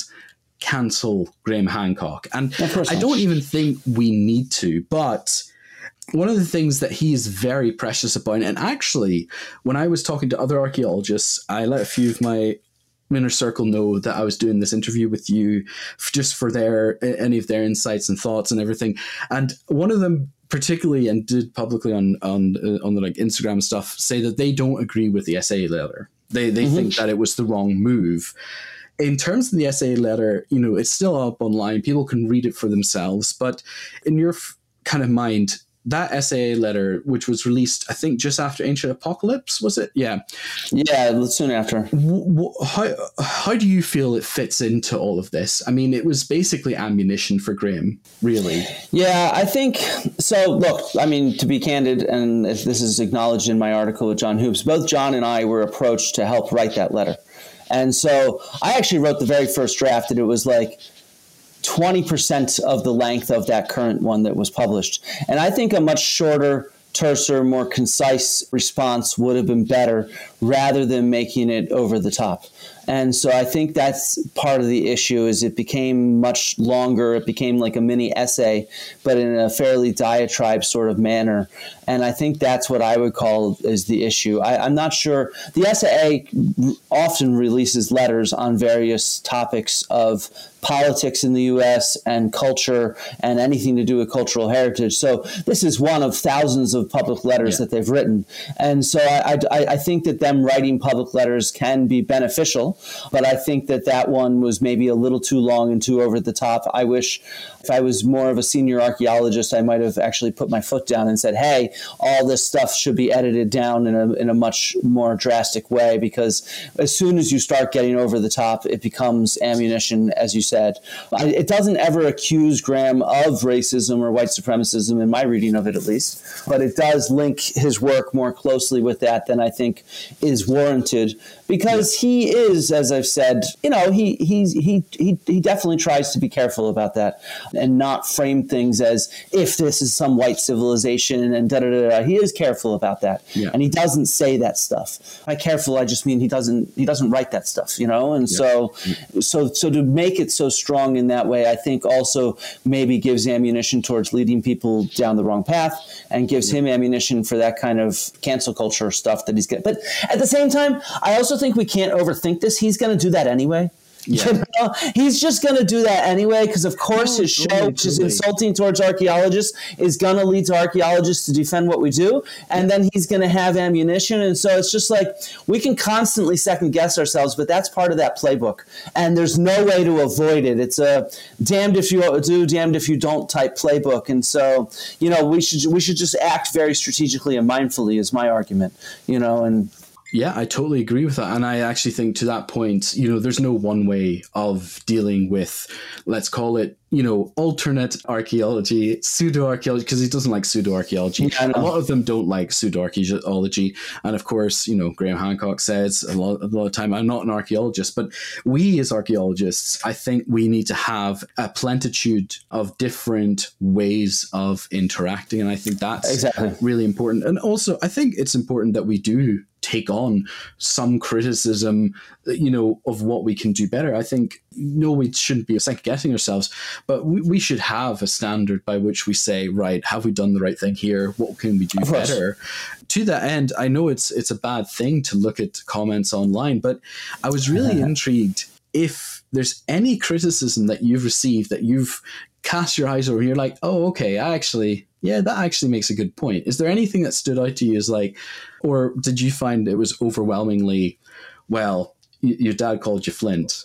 cancel Graham Hancock, and I don't even think we need to. But one of the things that he is very precious about, and actually, when I was talking to other archaeologists, I let a few of my inner circle know that I was doing this interview with you just for their any of their insights and thoughts and everything. And one of them particularly, and did publicly on on uh, on the like Instagram stuff, say that they don't agree with the S A letter. They they mm-hmm. think that it was the wrong move. In terms of the S A letter, you know, it's still up online. People can read it for themselves. But in your f- kind of mind, that S A A letter, which was released, I think, just after Ancient Apocalypse, was it? Yeah. Yeah, soon after. W- w- how, how do you feel it fits into all of this? I mean, it was basically ammunition for Graham, really. Yeah, I think, so look, I mean, to be candid, and this is acknowledged in my article with John Hoops, both John and I were approached to help write that letter. And so I actually wrote the very first draft, and it was like twenty percent of the length of that current one that was published. And I think a much shorter, terser, more concise response would have been better rather than making it over the top. And so I think that's part of the issue is it became much longer. It became like a mini essay, but in a fairly diatribe sort of manner. And I think that's what I would call is the issue. I, I'm not sure. The S A A often releases letters on various topics of politics in the U S and culture and anything to do with cultural heritage. So this is one of thousands of public letters yeah. that they've written. And so I, I, I think that them writing public letters can be beneficial, but I think that that one was maybe a little too long and too over the top. I wish if I was more of a senior archaeologist, I might have actually put my foot down and said, hey, all this stuff should be edited down in a, in a much more drastic way, because as soon as you start getting over the top, it becomes ammunition, as you said. It doesn't ever accuse Graham of racism or white supremacism, in my reading of it at least, but it does link his work more closely with that than I think is warranted, because he is, as I've said, you know, he he he he he definitely tries to be careful about that and not frame things as if this is some white civilization and da da da da. He is careful about that, yeah. and he doesn't say that stuff. By careful, I just mean he doesn't he doesn't write that stuff, you know. And yeah. so so so to make it so strong in that way, I think also maybe gives ammunition towards leading people down the wrong path, and gives yeah. him ammunition for that kind of cancel culture stuff that he's getting. But at the same time, I also think we can't overthink this. He's going to do that anyway. Yeah. You know? He's just going to do that anyway, because of course his show, which is insulting towards archaeologists, is going to lead to archaeologists to defend what we do, and then he's going to have ammunition. And so it's just like we can constantly second guess ourselves, but that's part of that playbook, and there's no way to avoid it. It's a damned if you do, damned if you don't type playbook. And so, you know, we should we should just act very strategically and mindfully, is my argument, you know. And yeah, I totally agree with that. And I actually think to that point, you know, there's no one way of dealing with, let's call it, you know, alternate archaeology, pseudo-archaeology, because he doesn't like pseudo-archaeology. Yeah, a lot of them don't like pseudo-archaeology. And of course, you know, Graham Hancock says a lot, a lot of time, I'm not an archaeologist, but we as archaeologists, I think we need to have a plentitude of different ways of interacting. And I think that's exactly. really important. And also, I think it's important that we do take on some criticism, you know, of what we can do better. I think, no, we shouldn't be second guessing ourselves, but we, we should have a standard by which we say, right, have we done the right thing here? What can we do better? To that end, I know it's it's a bad thing to look at comments online, but I was really intrigued if there's any criticism that you've received that you've cast your eyes over and you're like, oh, okay, I actually, yeah, that actually makes a good point. Is there anything that stood out to you as like, or did you find it was overwhelmingly, well, y- your dad called you Flint?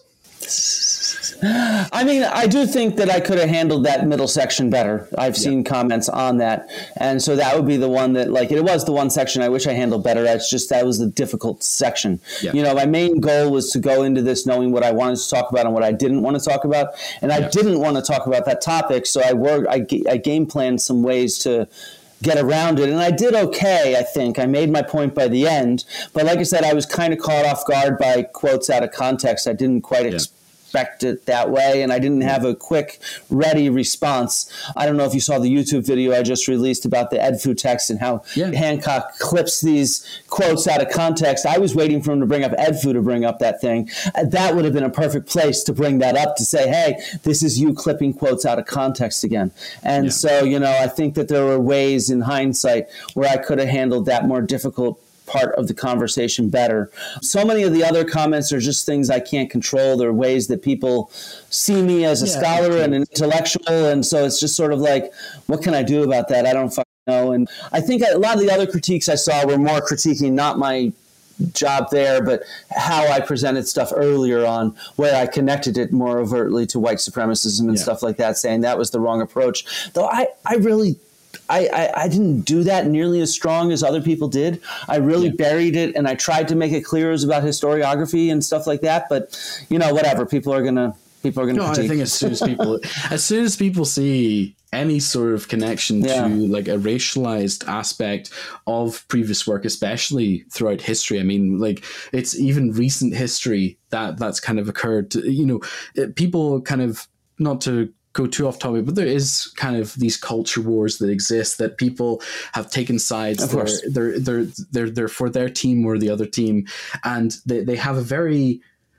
I mean, I do think that I could have handled that middle section better. I've seen yeah. comments on that. And so that would be the one that, like, it was the one section I wish I handled better. It's just that was the difficult section. Yeah. You know, my main goal was to go into this knowing what I wanted to talk about and what I didn't want to talk about. And I yeah. didn't want to talk about that topic. So I worked, I, I game planned some ways to get around it. And I did okay, I think. I made my point by the end. But like I said, I was kind of caught off guard by quotes out of context. I didn't quite yeah. ex- respect it that way, and I didn't have a quick, ready response. I don't know if you saw the YouTube video I just released about the Edfu text and how yeah. Hancock clips these quotes out of context. I was waiting for him to bring up Edfu to bring up that thing. That would have been a perfect place to bring that up, to say, hey, this is you clipping quotes out of context again. And yeah. so, you know, I think that there were ways in hindsight where I could have handled that more difficult part of the conversation better. So many of the other comments are just things I can't control. They're ways that people see me as a yeah, scholar and an intellectual. And so it's just sort of like, what can I do about that? I don't fucking know. And I think a lot of the other critiques I saw were more critiquing not my job there, but how I presented stuff earlier on, where I connected it more overtly to white supremacism and yeah. stuff like that, saying that was the wrong approach. Though I, I really... I, I, I didn't do that nearly as strong as other people did. I really yeah. buried it, and I tried to make it clear it was about historiography and stuff like that. But, you know, whatever. People are gonna people are gonna. No, critique. I think as soon as people as soon as people see any sort of connection yeah. to like a racialized aspect of previous work, especially throughout history. I mean, like it's even recent history that that's kind of occurred. To, you know, it, people kind of not to. go too off topic, but there is kind of these culture wars that exist that people have taken sides. Of course. They're, they're, they're, they're, they're for their team or the other team. And they, they have a very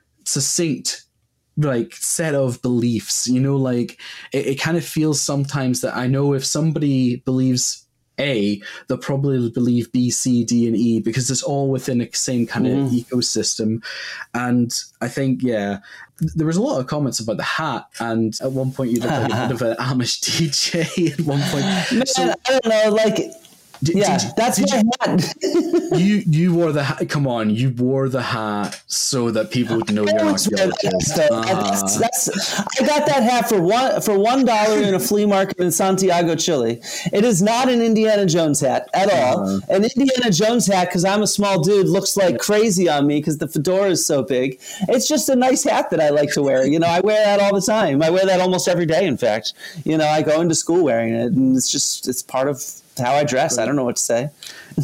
succinct like set of beliefs, you know, like it, it kind of feels sometimes that I know if somebody believes A, they'll probably believe B, C, D, and E because it's all within the same kind mm. of ecosystem. And I think, yeah, there was a lot of comments about the hat, and at one point you looked like a bit of an Amish D J at one point. Man, so, I don't know, like... Did, yeah, did, that's did my you, hat. you you wore the hat. Come on, you wore the hat so that people would know you're an archaeologist. Uh-huh. That's, that's, I got that hat for one for one dollar in a flea market in Santiago, Chile. It is not an Indiana Jones hat at all. Uh-huh. An Indiana Jones hat, because I'm a small dude, looks like crazy on me because the fedora is so big. It's just a nice hat that I like to wear. You know, I wear that all the time. I wear that almost every day. In fact, you know, I go into school wearing it, and it's just it's part of how I dress. I don't know what to say.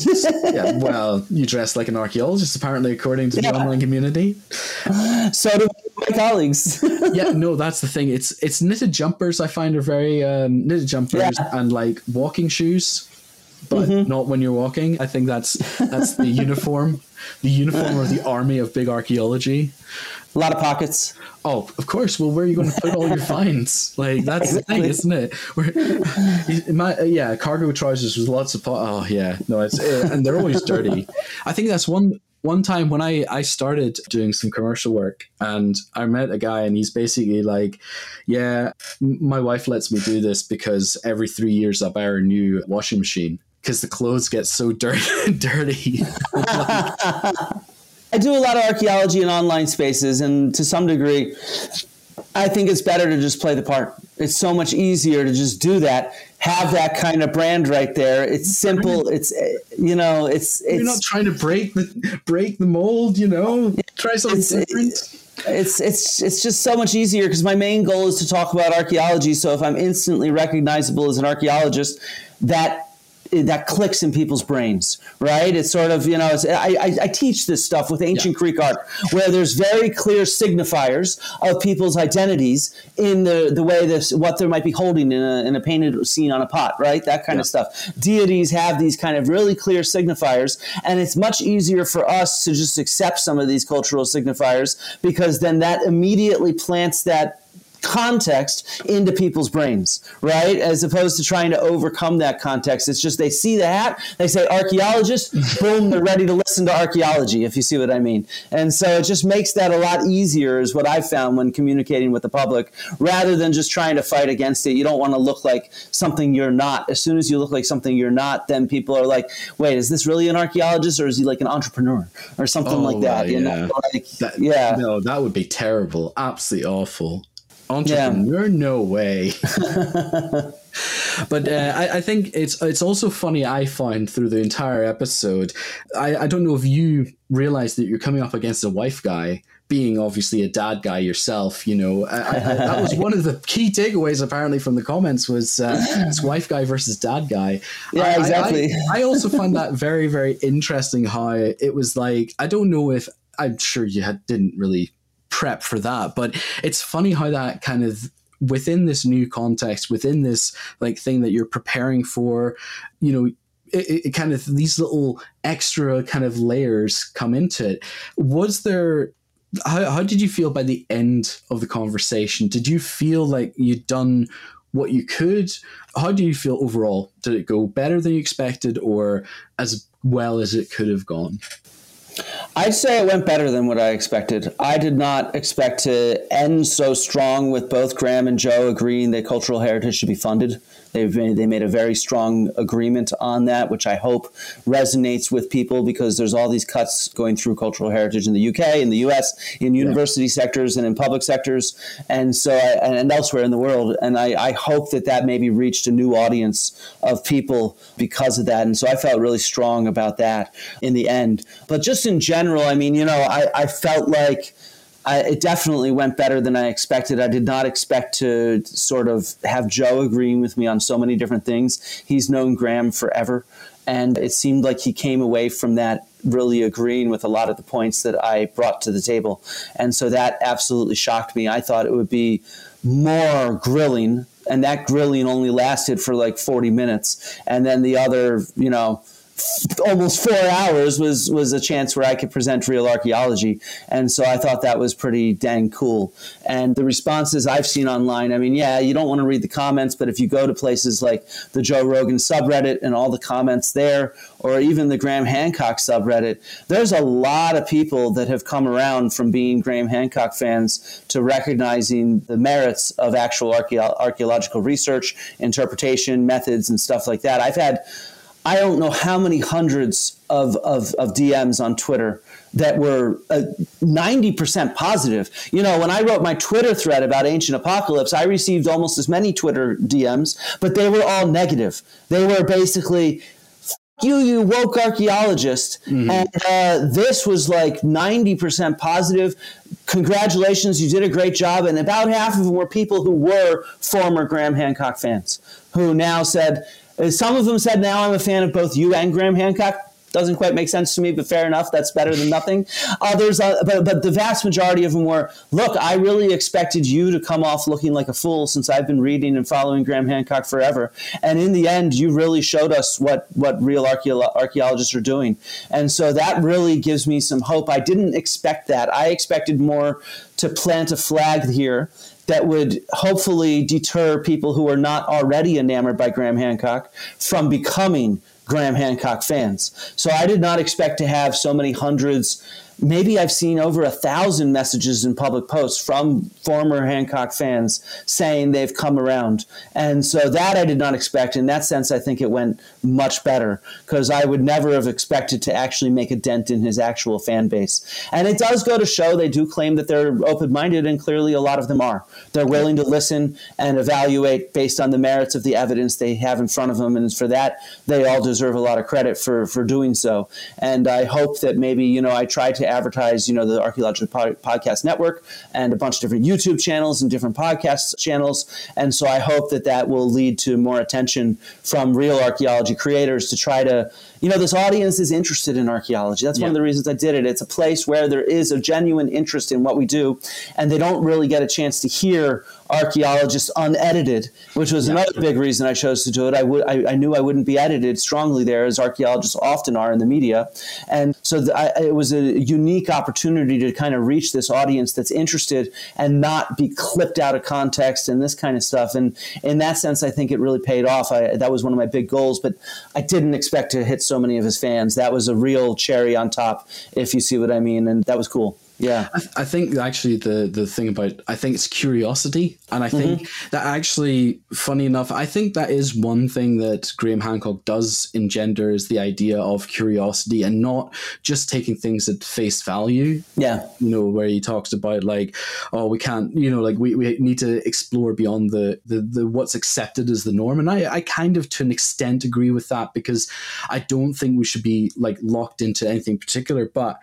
Yeah, well, you dress like an archaeologist, apparently, according to yeah. the online community. So do my colleagues. Yeah, no, that's the thing. It's it's knitted jumpers I find are very um, knitted jumpers yeah. and like walking shoes, but mm-hmm. not when you're walking. I think that's that's the uniform, the uniform of the army of big archaeology. A lot of pockets. Oh, of course. Well, where are you going to put all your finds? Like, that's exactly. the thing, isn't it? Where, my, yeah, cargo trousers with lots of... Po- oh, yeah. No, it's uh, and they're always dirty. I think that's one one time when I, I started doing some commercial work, and I met a guy, and he's basically like, yeah, my wife lets me do this because every three years I buy her a new washing machine because the clothes get so dirty. dirty. I do a lot of archaeology in online spaces, and to some degree, I think it's better to just play the part. It's so much easier to just do that, have that kind of brand right there. It's simple. It's, you know, it's... it's You're not trying to break the break the mold, you know? Try something it's, different. It's, it's, it's just so much easier because my main goal is to talk about archaeology, so if I'm instantly recognizable as an archaeologist, that... that clicks in people's brains, right? It's sort of, you know, it's, I, I, I teach this stuff with ancient yeah. Greek art where there's very clear signifiers of people's identities in the, the way this, what they might be holding in a, in a painted scene on a pot, right? That kind yeah. of stuff. Deities have these kind of really clear signifiers, and it's much easier for us to just accept some of these cultural signifiers because then that immediately plants that context into people's brains, right? As opposed to trying to overcome that context. It's just they see the hat, they say archaeologist, boom, they're ready to listen to archaeology, if you see what I mean. And so it just makes that a lot easier is what I've found when communicating with the public, rather than just trying to fight against it. You don't want to look like something you're not. As soon as you look like something you're not, then people are like, wait, is this really an archaeologist or is he like an entrepreneur or something oh, like that? Uh, you yeah. know, like, that, yeah. No, that would be terrible. Absolutely awful. Entrepreneur, yeah. no way. But uh, I, I think it's it's also funny. I find through the entire episode, I, I don't know if you realize that you're coming up against a wife guy, being obviously a dad guy yourself. You know, I, I, that was one of the key takeaways apparently from the comments was uh, it's wife guy versus dad guy. Yeah, I, exactly. I, I also find that very, very interesting. How it was like, I don't know if I'm sure you had didn't really prep for that. But it's funny how that kind of, within this new context, within this like thing that you're preparing for, you know, it, it kind of, these little extra kind of layers come into it. Was there, how, how did you feel by the end of the conversation? Did you feel like you'd done what you could? How do you feel overall? Did it go better than you expected, or as well as it could have gone? I'd say it went better than what I expected. I did not expect to end so strong with both Graham and Joe agreeing that cultural heritage should be funded. They've made, they made a very strong agreement on that, which I hope resonates with people, because there's all these cuts going through cultural heritage in the U K, in the U S, in university yeah. sectors and in public sectors, and so I, and elsewhere in the world. And I, I hope that that maybe reached a new audience of people because of that. And so I felt really strong about that in the end. But just in general, I mean, you know, I, I felt like I, it definitely went better than I expected. I did not expect to sort of have Joe agreeing with me on so many different things. He's known Graham forever, and it seemed like he came away from that really agreeing with a lot of the points that I brought to the table. And so that absolutely shocked me. I thought it would be more grilling, and that grilling only lasted for like forty minutes. And then the other, you know, almost four hours was was a chance where I could present real archaeology. And so I thought that was pretty dang cool. And the responses I've seen online, I mean, yeah, you don't want to read the comments, but if you go to places like the Joe Rogan subreddit and all the comments there, or even the Graham Hancock subreddit, there's a lot of people that have come around from being Graham Hancock fans to recognizing the merits of actual archaeo- archaeological research, interpretation, methods, and stuff like that. I've had I don't know how many hundreds of, of, of D Ms on Twitter that were uh, ninety percent positive. You know, when I wrote my Twitter thread about Ancient Apocalypse, I received almost as many Twitter D Ms, but they were all negative. They were basically, F- you, you woke archaeologist. Mm-hmm. And uh, this was like ninety percent positive. Congratulations, you did a great job. And about half of them were people who were former Graham Hancock fans, who now said, some of them said, now I'm a fan of both you and Graham Hancock. Doesn't quite make sense to me, but fair enough. That's better than nothing. Others, uh, but, but the vast majority of them were, look, I really expected you to come off looking like a fool, since I've been reading and following Graham Hancock forever. And in the end, you really showed us what, what real archaeo- archaeologists are doing. And so that really gives me some hope. I didn't expect that. I expected more to plant a flag here that would hopefully deter people who are not already enamored by Graham Hancock from becoming Graham Hancock fans. So I did not expect to have so many hundreds. Maybe I've seen over a thousand messages in public posts from former Hancock fans saying they've come around. And so that I did not expect. In that sense, I think it went much better, because I would never have expected to actually make a dent in his actual fan base. And it does go to show, they do claim that they're open-minded, and clearly a lot of them are. They're willing to listen and evaluate based on the merits of the evidence they have in front of them. And for that, they all deserve a lot of credit for, for doing so. And I hope that maybe, you know, I tried to advertise, you know, the Archaeological Pod- Podcast Network and a bunch of different YouTube channels and different podcast channels. And so I hope that that will lead to more attention from real archaeology creators to try to, you know, this audience is interested in archaeology. That's yeah. one of the reasons I did it. It's a place where there is a genuine interest in what we do, and they don't really get a chance to hear archaeologists unedited, which was yeah. another big reason I chose to do it. I would, I, I knew I wouldn't be edited strongly there, as archaeologists often are in the media. And so the, I, it was a unique opportunity to kind of reach this audience that's interested and not be clipped out of context and this kind of stuff. And in that sense, I think it really paid off. I, that was one of my big goals, but I didn't expect to hit so many of his fans. That was a real cherry on top, if you see what I mean. And that was cool. Yeah, I, th- I think actually the the thing about, I think it's curiosity, and I think mm-hmm. that actually, funny enough, I think that is one thing that Graham Hancock does engender, is the idea of curiosity and not just taking things at face value. Yeah, you know, where he talks about like, oh, we can't, you know, like we, we need to explore beyond the, the the what's accepted as the norm, and I I kind of to an extent agree with that, because I don't think we should be like locked into anything particular, but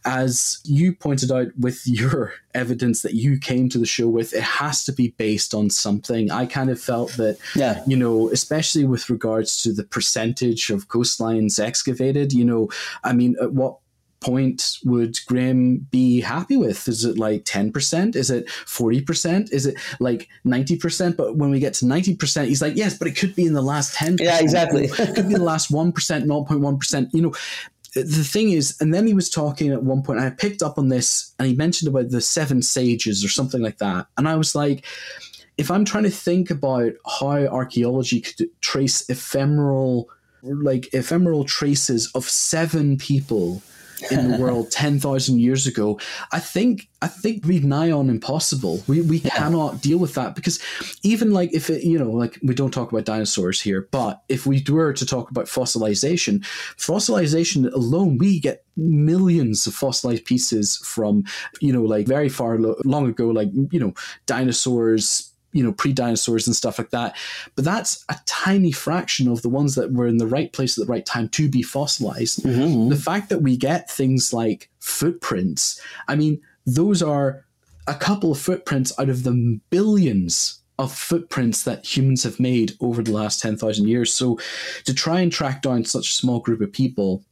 as you pointed out with your evidence that you came to the show with, it has to be based on something. I kind of felt that, yeah. you know, especially with regards to the percentage of coastlines excavated, you know, I mean, at what point would Graham be happy with? Is it like ten percent? Is it forty percent? Is it like ninety percent? But when we get to ninety percent, he's like, yes, but it could be in the last ten percent. Yeah, exactly. It could be the last one percent, zero point one percent. You know, the thing is, and then he was talking at one point, and I picked up on this, and he mentioned about the seven sages or something like that. And I was like, if I'm trying to think about how archaeology could trace ephemeral, like ephemeral traces of seven people in the world ten thousand years ago, I think I think we'd nigh on impossible. We we yeah. cannot deal with that, because even like if it, you know, like we don't talk about dinosaurs here, but if we were to talk about fossilization, fossilization alone, we get millions of fossilized pieces from, you know, like very far lo- long ago, like, you know, dinosaurs, you know, pre-dinosaurs and stuff like that. But that's a tiny fraction of the ones that were in the right place at the right time to be fossilized. Mm-hmm. The fact that we get things like footprints, I mean, those are a couple of footprints out of the billions of footprints that humans have made over the last ten thousand years. So to try and track down such a small group of people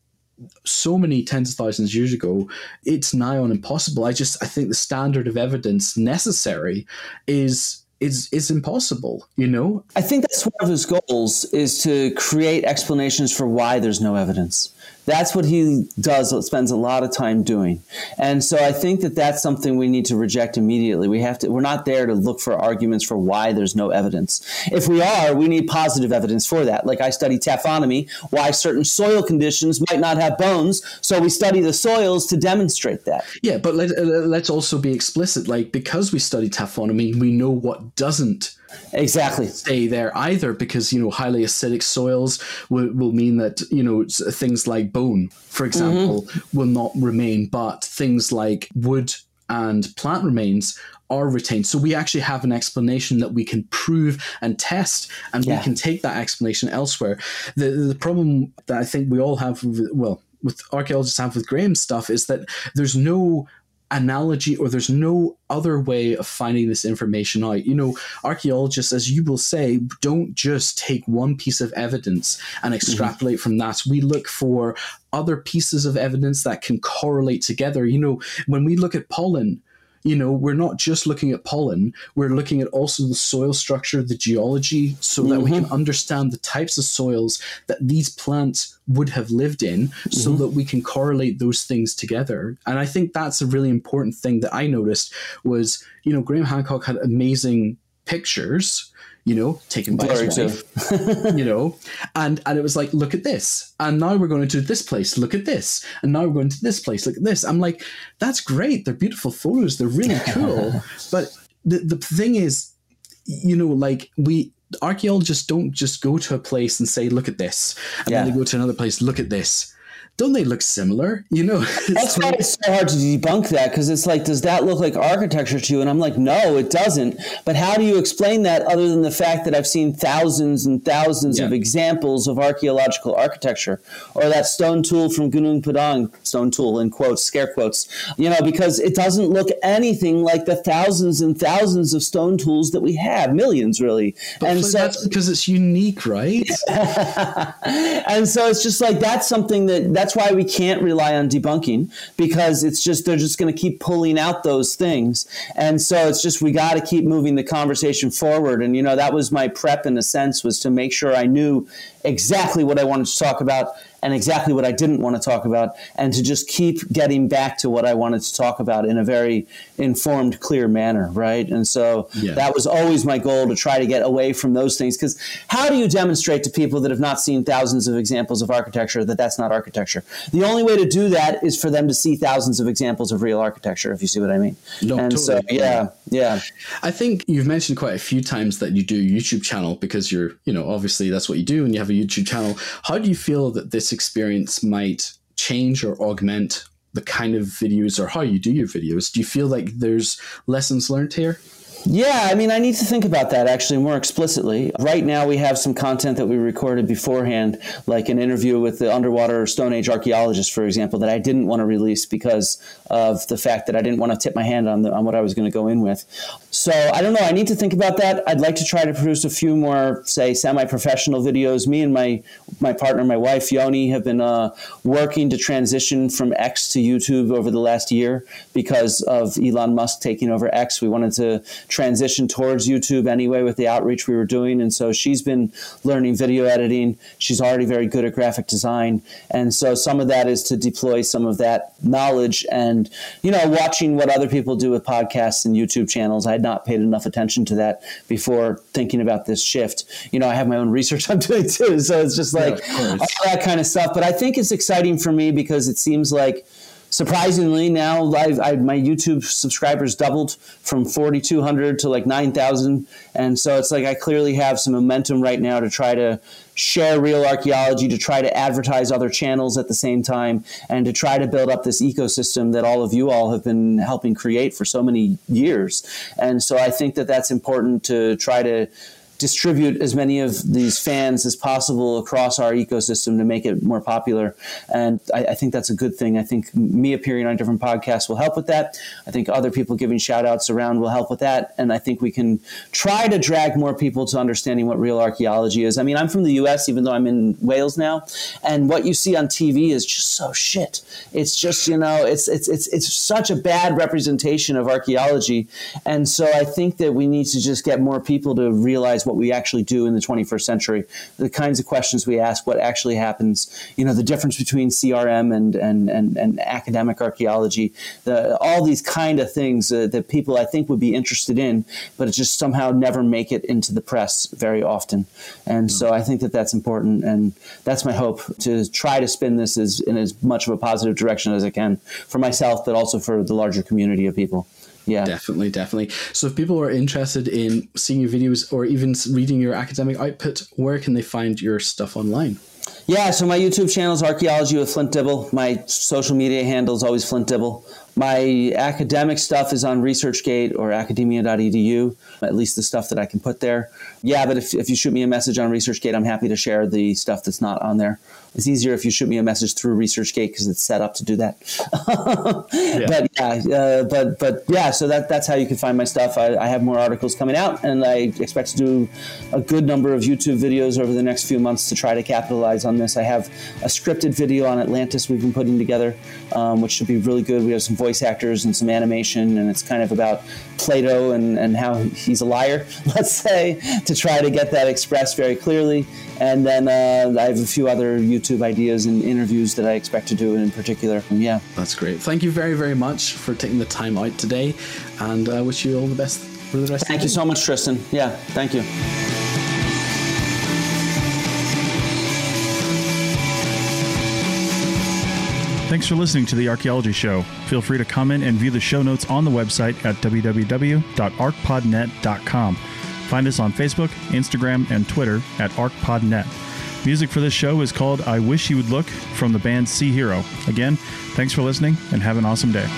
so many tens of thousands of years ago, it's nigh on impossible. I just, I think the standard of evidence necessary is is is impossible, you know? I think that's one of his goals, is to create explanations for why there's no evidence. That's what he does, spends a lot of time doing. And so I think that that's something we need to reject immediately. We have to, we're not there to look for arguments for why there's no evidence. If we are, we need positive evidence for that. Like I study taphonomy, why certain soil conditions might not have bones. So we study the soils to demonstrate that. Yeah, but let, uh, let's also be explicit. Like, because we study taphonomy, we know what doesn't exactly stay there either, because, you know, highly acidic soils will, will mean that, you know, things like bone, for example, mm-hmm. will not remain, but things like wood and plant remains are retained. So we actually have an explanation that we can prove and test, and yeah. we can take that explanation elsewhere. The the problem that I think we all have, with, well, with archaeologists have with Graham's stuff, is that there's no analogy, or there's no other way of finding this information out. You know, archaeologists, as you will say, don't just take one piece of evidence and extrapolate mm-hmm. from that. We look for other pieces of evidence that can correlate together. You know, when we look at pollen, you know, we're not just looking at pollen, we're looking at also the soil structure, the geology, so that mm-hmm. we can understand the types of soils that these plants would have lived in, mm-hmm. so that we can correlate those things together. And I think that's a really important thing that I noticed was, you know, Graham Hancock had amazing pictures, you know, taken by his wife, you know, and, and it was like, look at this. And now we're going to this place, look at this. And now we're going to this place, look at this. I'm like, that's great. They're beautiful photos. They're really cool. But the, the thing is, you know, like we, archaeologists don't just go to a place and say, look at this. And yeah. then they go to another place, look at this. Don't they look similar? You know, that's why it's so hard to debunk that, because it's like, does that look like architecture to you? And I'm like, no, it doesn't. But how do you explain that other than the fact that I've seen thousands and thousands yeah. of examples of archaeological architecture, or that stone tool from Gunung Padang, stone tool in quotes, scare quotes, you know, because it doesn't look anything like the thousands and thousands of stone tools that we have, millions really. But and so that's because it's unique, right? And so it's just like, that's something that that's why we can't rely on debunking, because it's just, they're just going to keep pulling out those things. And so it's just, we got to keep moving the conversation forward. And, you know, that was my prep in a sense, was to make sure I knew exactly what I wanted to talk about and exactly what I didn't want to talk about, and to just keep getting back to what I wanted to talk about in a very informed, clear manner, right? And so yeah. that was always my goal, to try to get away from those things, because how do you demonstrate to people that have not seen thousands of examples of architecture that that's not architecture? The only way to do that is for them to see thousands of examples of real architecture, if you see what I mean. No, and totally. so, yeah, yeah. I think you've mentioned quite a few times that you do a YouTube channel, because you're, you know, obviously that's what you do, and you have a YouTube channel. How do you feel that this experience might change or augment the kind of videos, or how you do your videos? Do you feel like there's lessons learned here? Yeah, I mean, I need to think about that actually more explicitly. Right now, we have some content that we recorded beforehand, like an interview with the underwater Stone Age archaeologist, for example, that I didn't want to release because of the fact that I didn't want to tip my hand on, the, on what I was going to go in with. So I don't know. I need to think about that. I'd like to try to produce a few more, say, semi-professional videos. Me and my my partner, my wife, Yoni, have been uh, working to transition from X to YouTube over the last year because of Elon Musk taking over X. We wanted to transition towards YouTube anyway with the outreach we were doing. And so she's been learning video editing. She's already very good at graphic design. And so some of that is to deploy some of that knowledge and, you know, watching what other people do with podcasts and YouTube channels. I had not paid enough attention to that before thinking about this shift. You know, I have my own research I'm doing too. So it's just like yeah, all that kind of stuff. But I think it's exciting for me because it seems like, surprisingly, now I've, I, my YouTube subscribers doubled from forty-two hundred to like nine thousand. And so it's like I clearly have some momentum right now to try to share real archaeology, to try to advertise other channels at the same time, and to try to build up this ecosystem that all of you all have been helping create for so many years. And so I think that that's important to try to distribute as many of these fans as possible across our ecosystem to make it more popular. And I, I think that's a good thing. I think me appearing on different podcasts will help with that. I think other people giving shout outs around will help with that. And I think we can try to drag more people to understanding what real archaeology is. I mean, I'm from the U S, even though I'm in Wales now. And what you see on T V is just so shit. It's just, you know, it's, it's, it's, it's such a bad representation of archaeology. And so I think that we need to just get more people to realize what we actually do in the twenty-first century, the kinds of questions we ask, what actually happens, you know, the difference between C R M and and and, and academic archaeology, the, all these kind of things uh, that people I think would be interested in, but it just somehow never make it into the press very often. And so I think that that's important, and that's my hope, to try to spin this as in as much of a positive direction as I can for myself, but also for the larger community of people. Yeah, definitely, definitely. So if people are interested in seeing your videos or even reading your academic output, where can they find your stuff online? Yeah, so my YouTube channel is Archaeology with Flint Dibble. My social media handle is always Flint Dibble. My academic stuff is on ResearchGate or academia dot e d u, at least the stuff that I can put there. Yeah, but if, if you shoot me a message on ResearchGate, I'm happy to share the stuff that's not on there. It's easier if you shoot me a message through ResearchGate because it's set up to do that. yeah. But yeah, uh, but but yeah, so that that's how you can find my stuff. I, I have more articles coming out, and I expect to do a good number of YouTube videos over the next few months to try to capitalize on this. I have a scripted video on Atlantis we've been putting together, um, which should be really good. We have some voice actors and some animation, and it's kind of about Plato and, and how he's a liar, let's say, to try to get that expressed very clearly. And then uh, I have a few other YouTube ideas and interviews that I expect to do in particular. And yeah. That's great. Thank you very, very much for taking the time out today, and I wish you all the best for the rest of the day. Thank you so much, Tristan. Yeah, thank you. Thanks for listening to The Archaeology Show. Feel free to comment and view the show notes on the website at w w w dot arc pod net dot com. Find us on Facebook, Instagram, and Twitter at ArcPodNet. Music for this show is called I Wish You Would Look from the band Sea Hero. Again, thanks for listening and have an awesome day.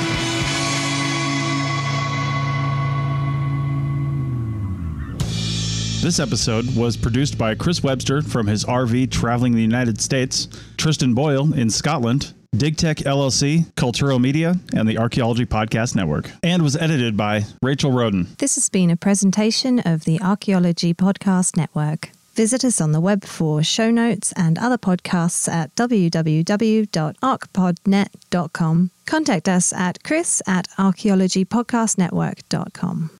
This episode was produced by Chris Webster from his R V traveling the United States, Tristan Boyle in Scotland, DigTech L L C, Cultural Media, and the Archaeology Podcast Network, and was edited by Rachel Roden. This has been a presentation of the Archaeology Podcast Network. Visit us on the web for show notes and other podcasts at w w w dot arc pod net dot com. Contact us at chris at archaeology podcast network dot com.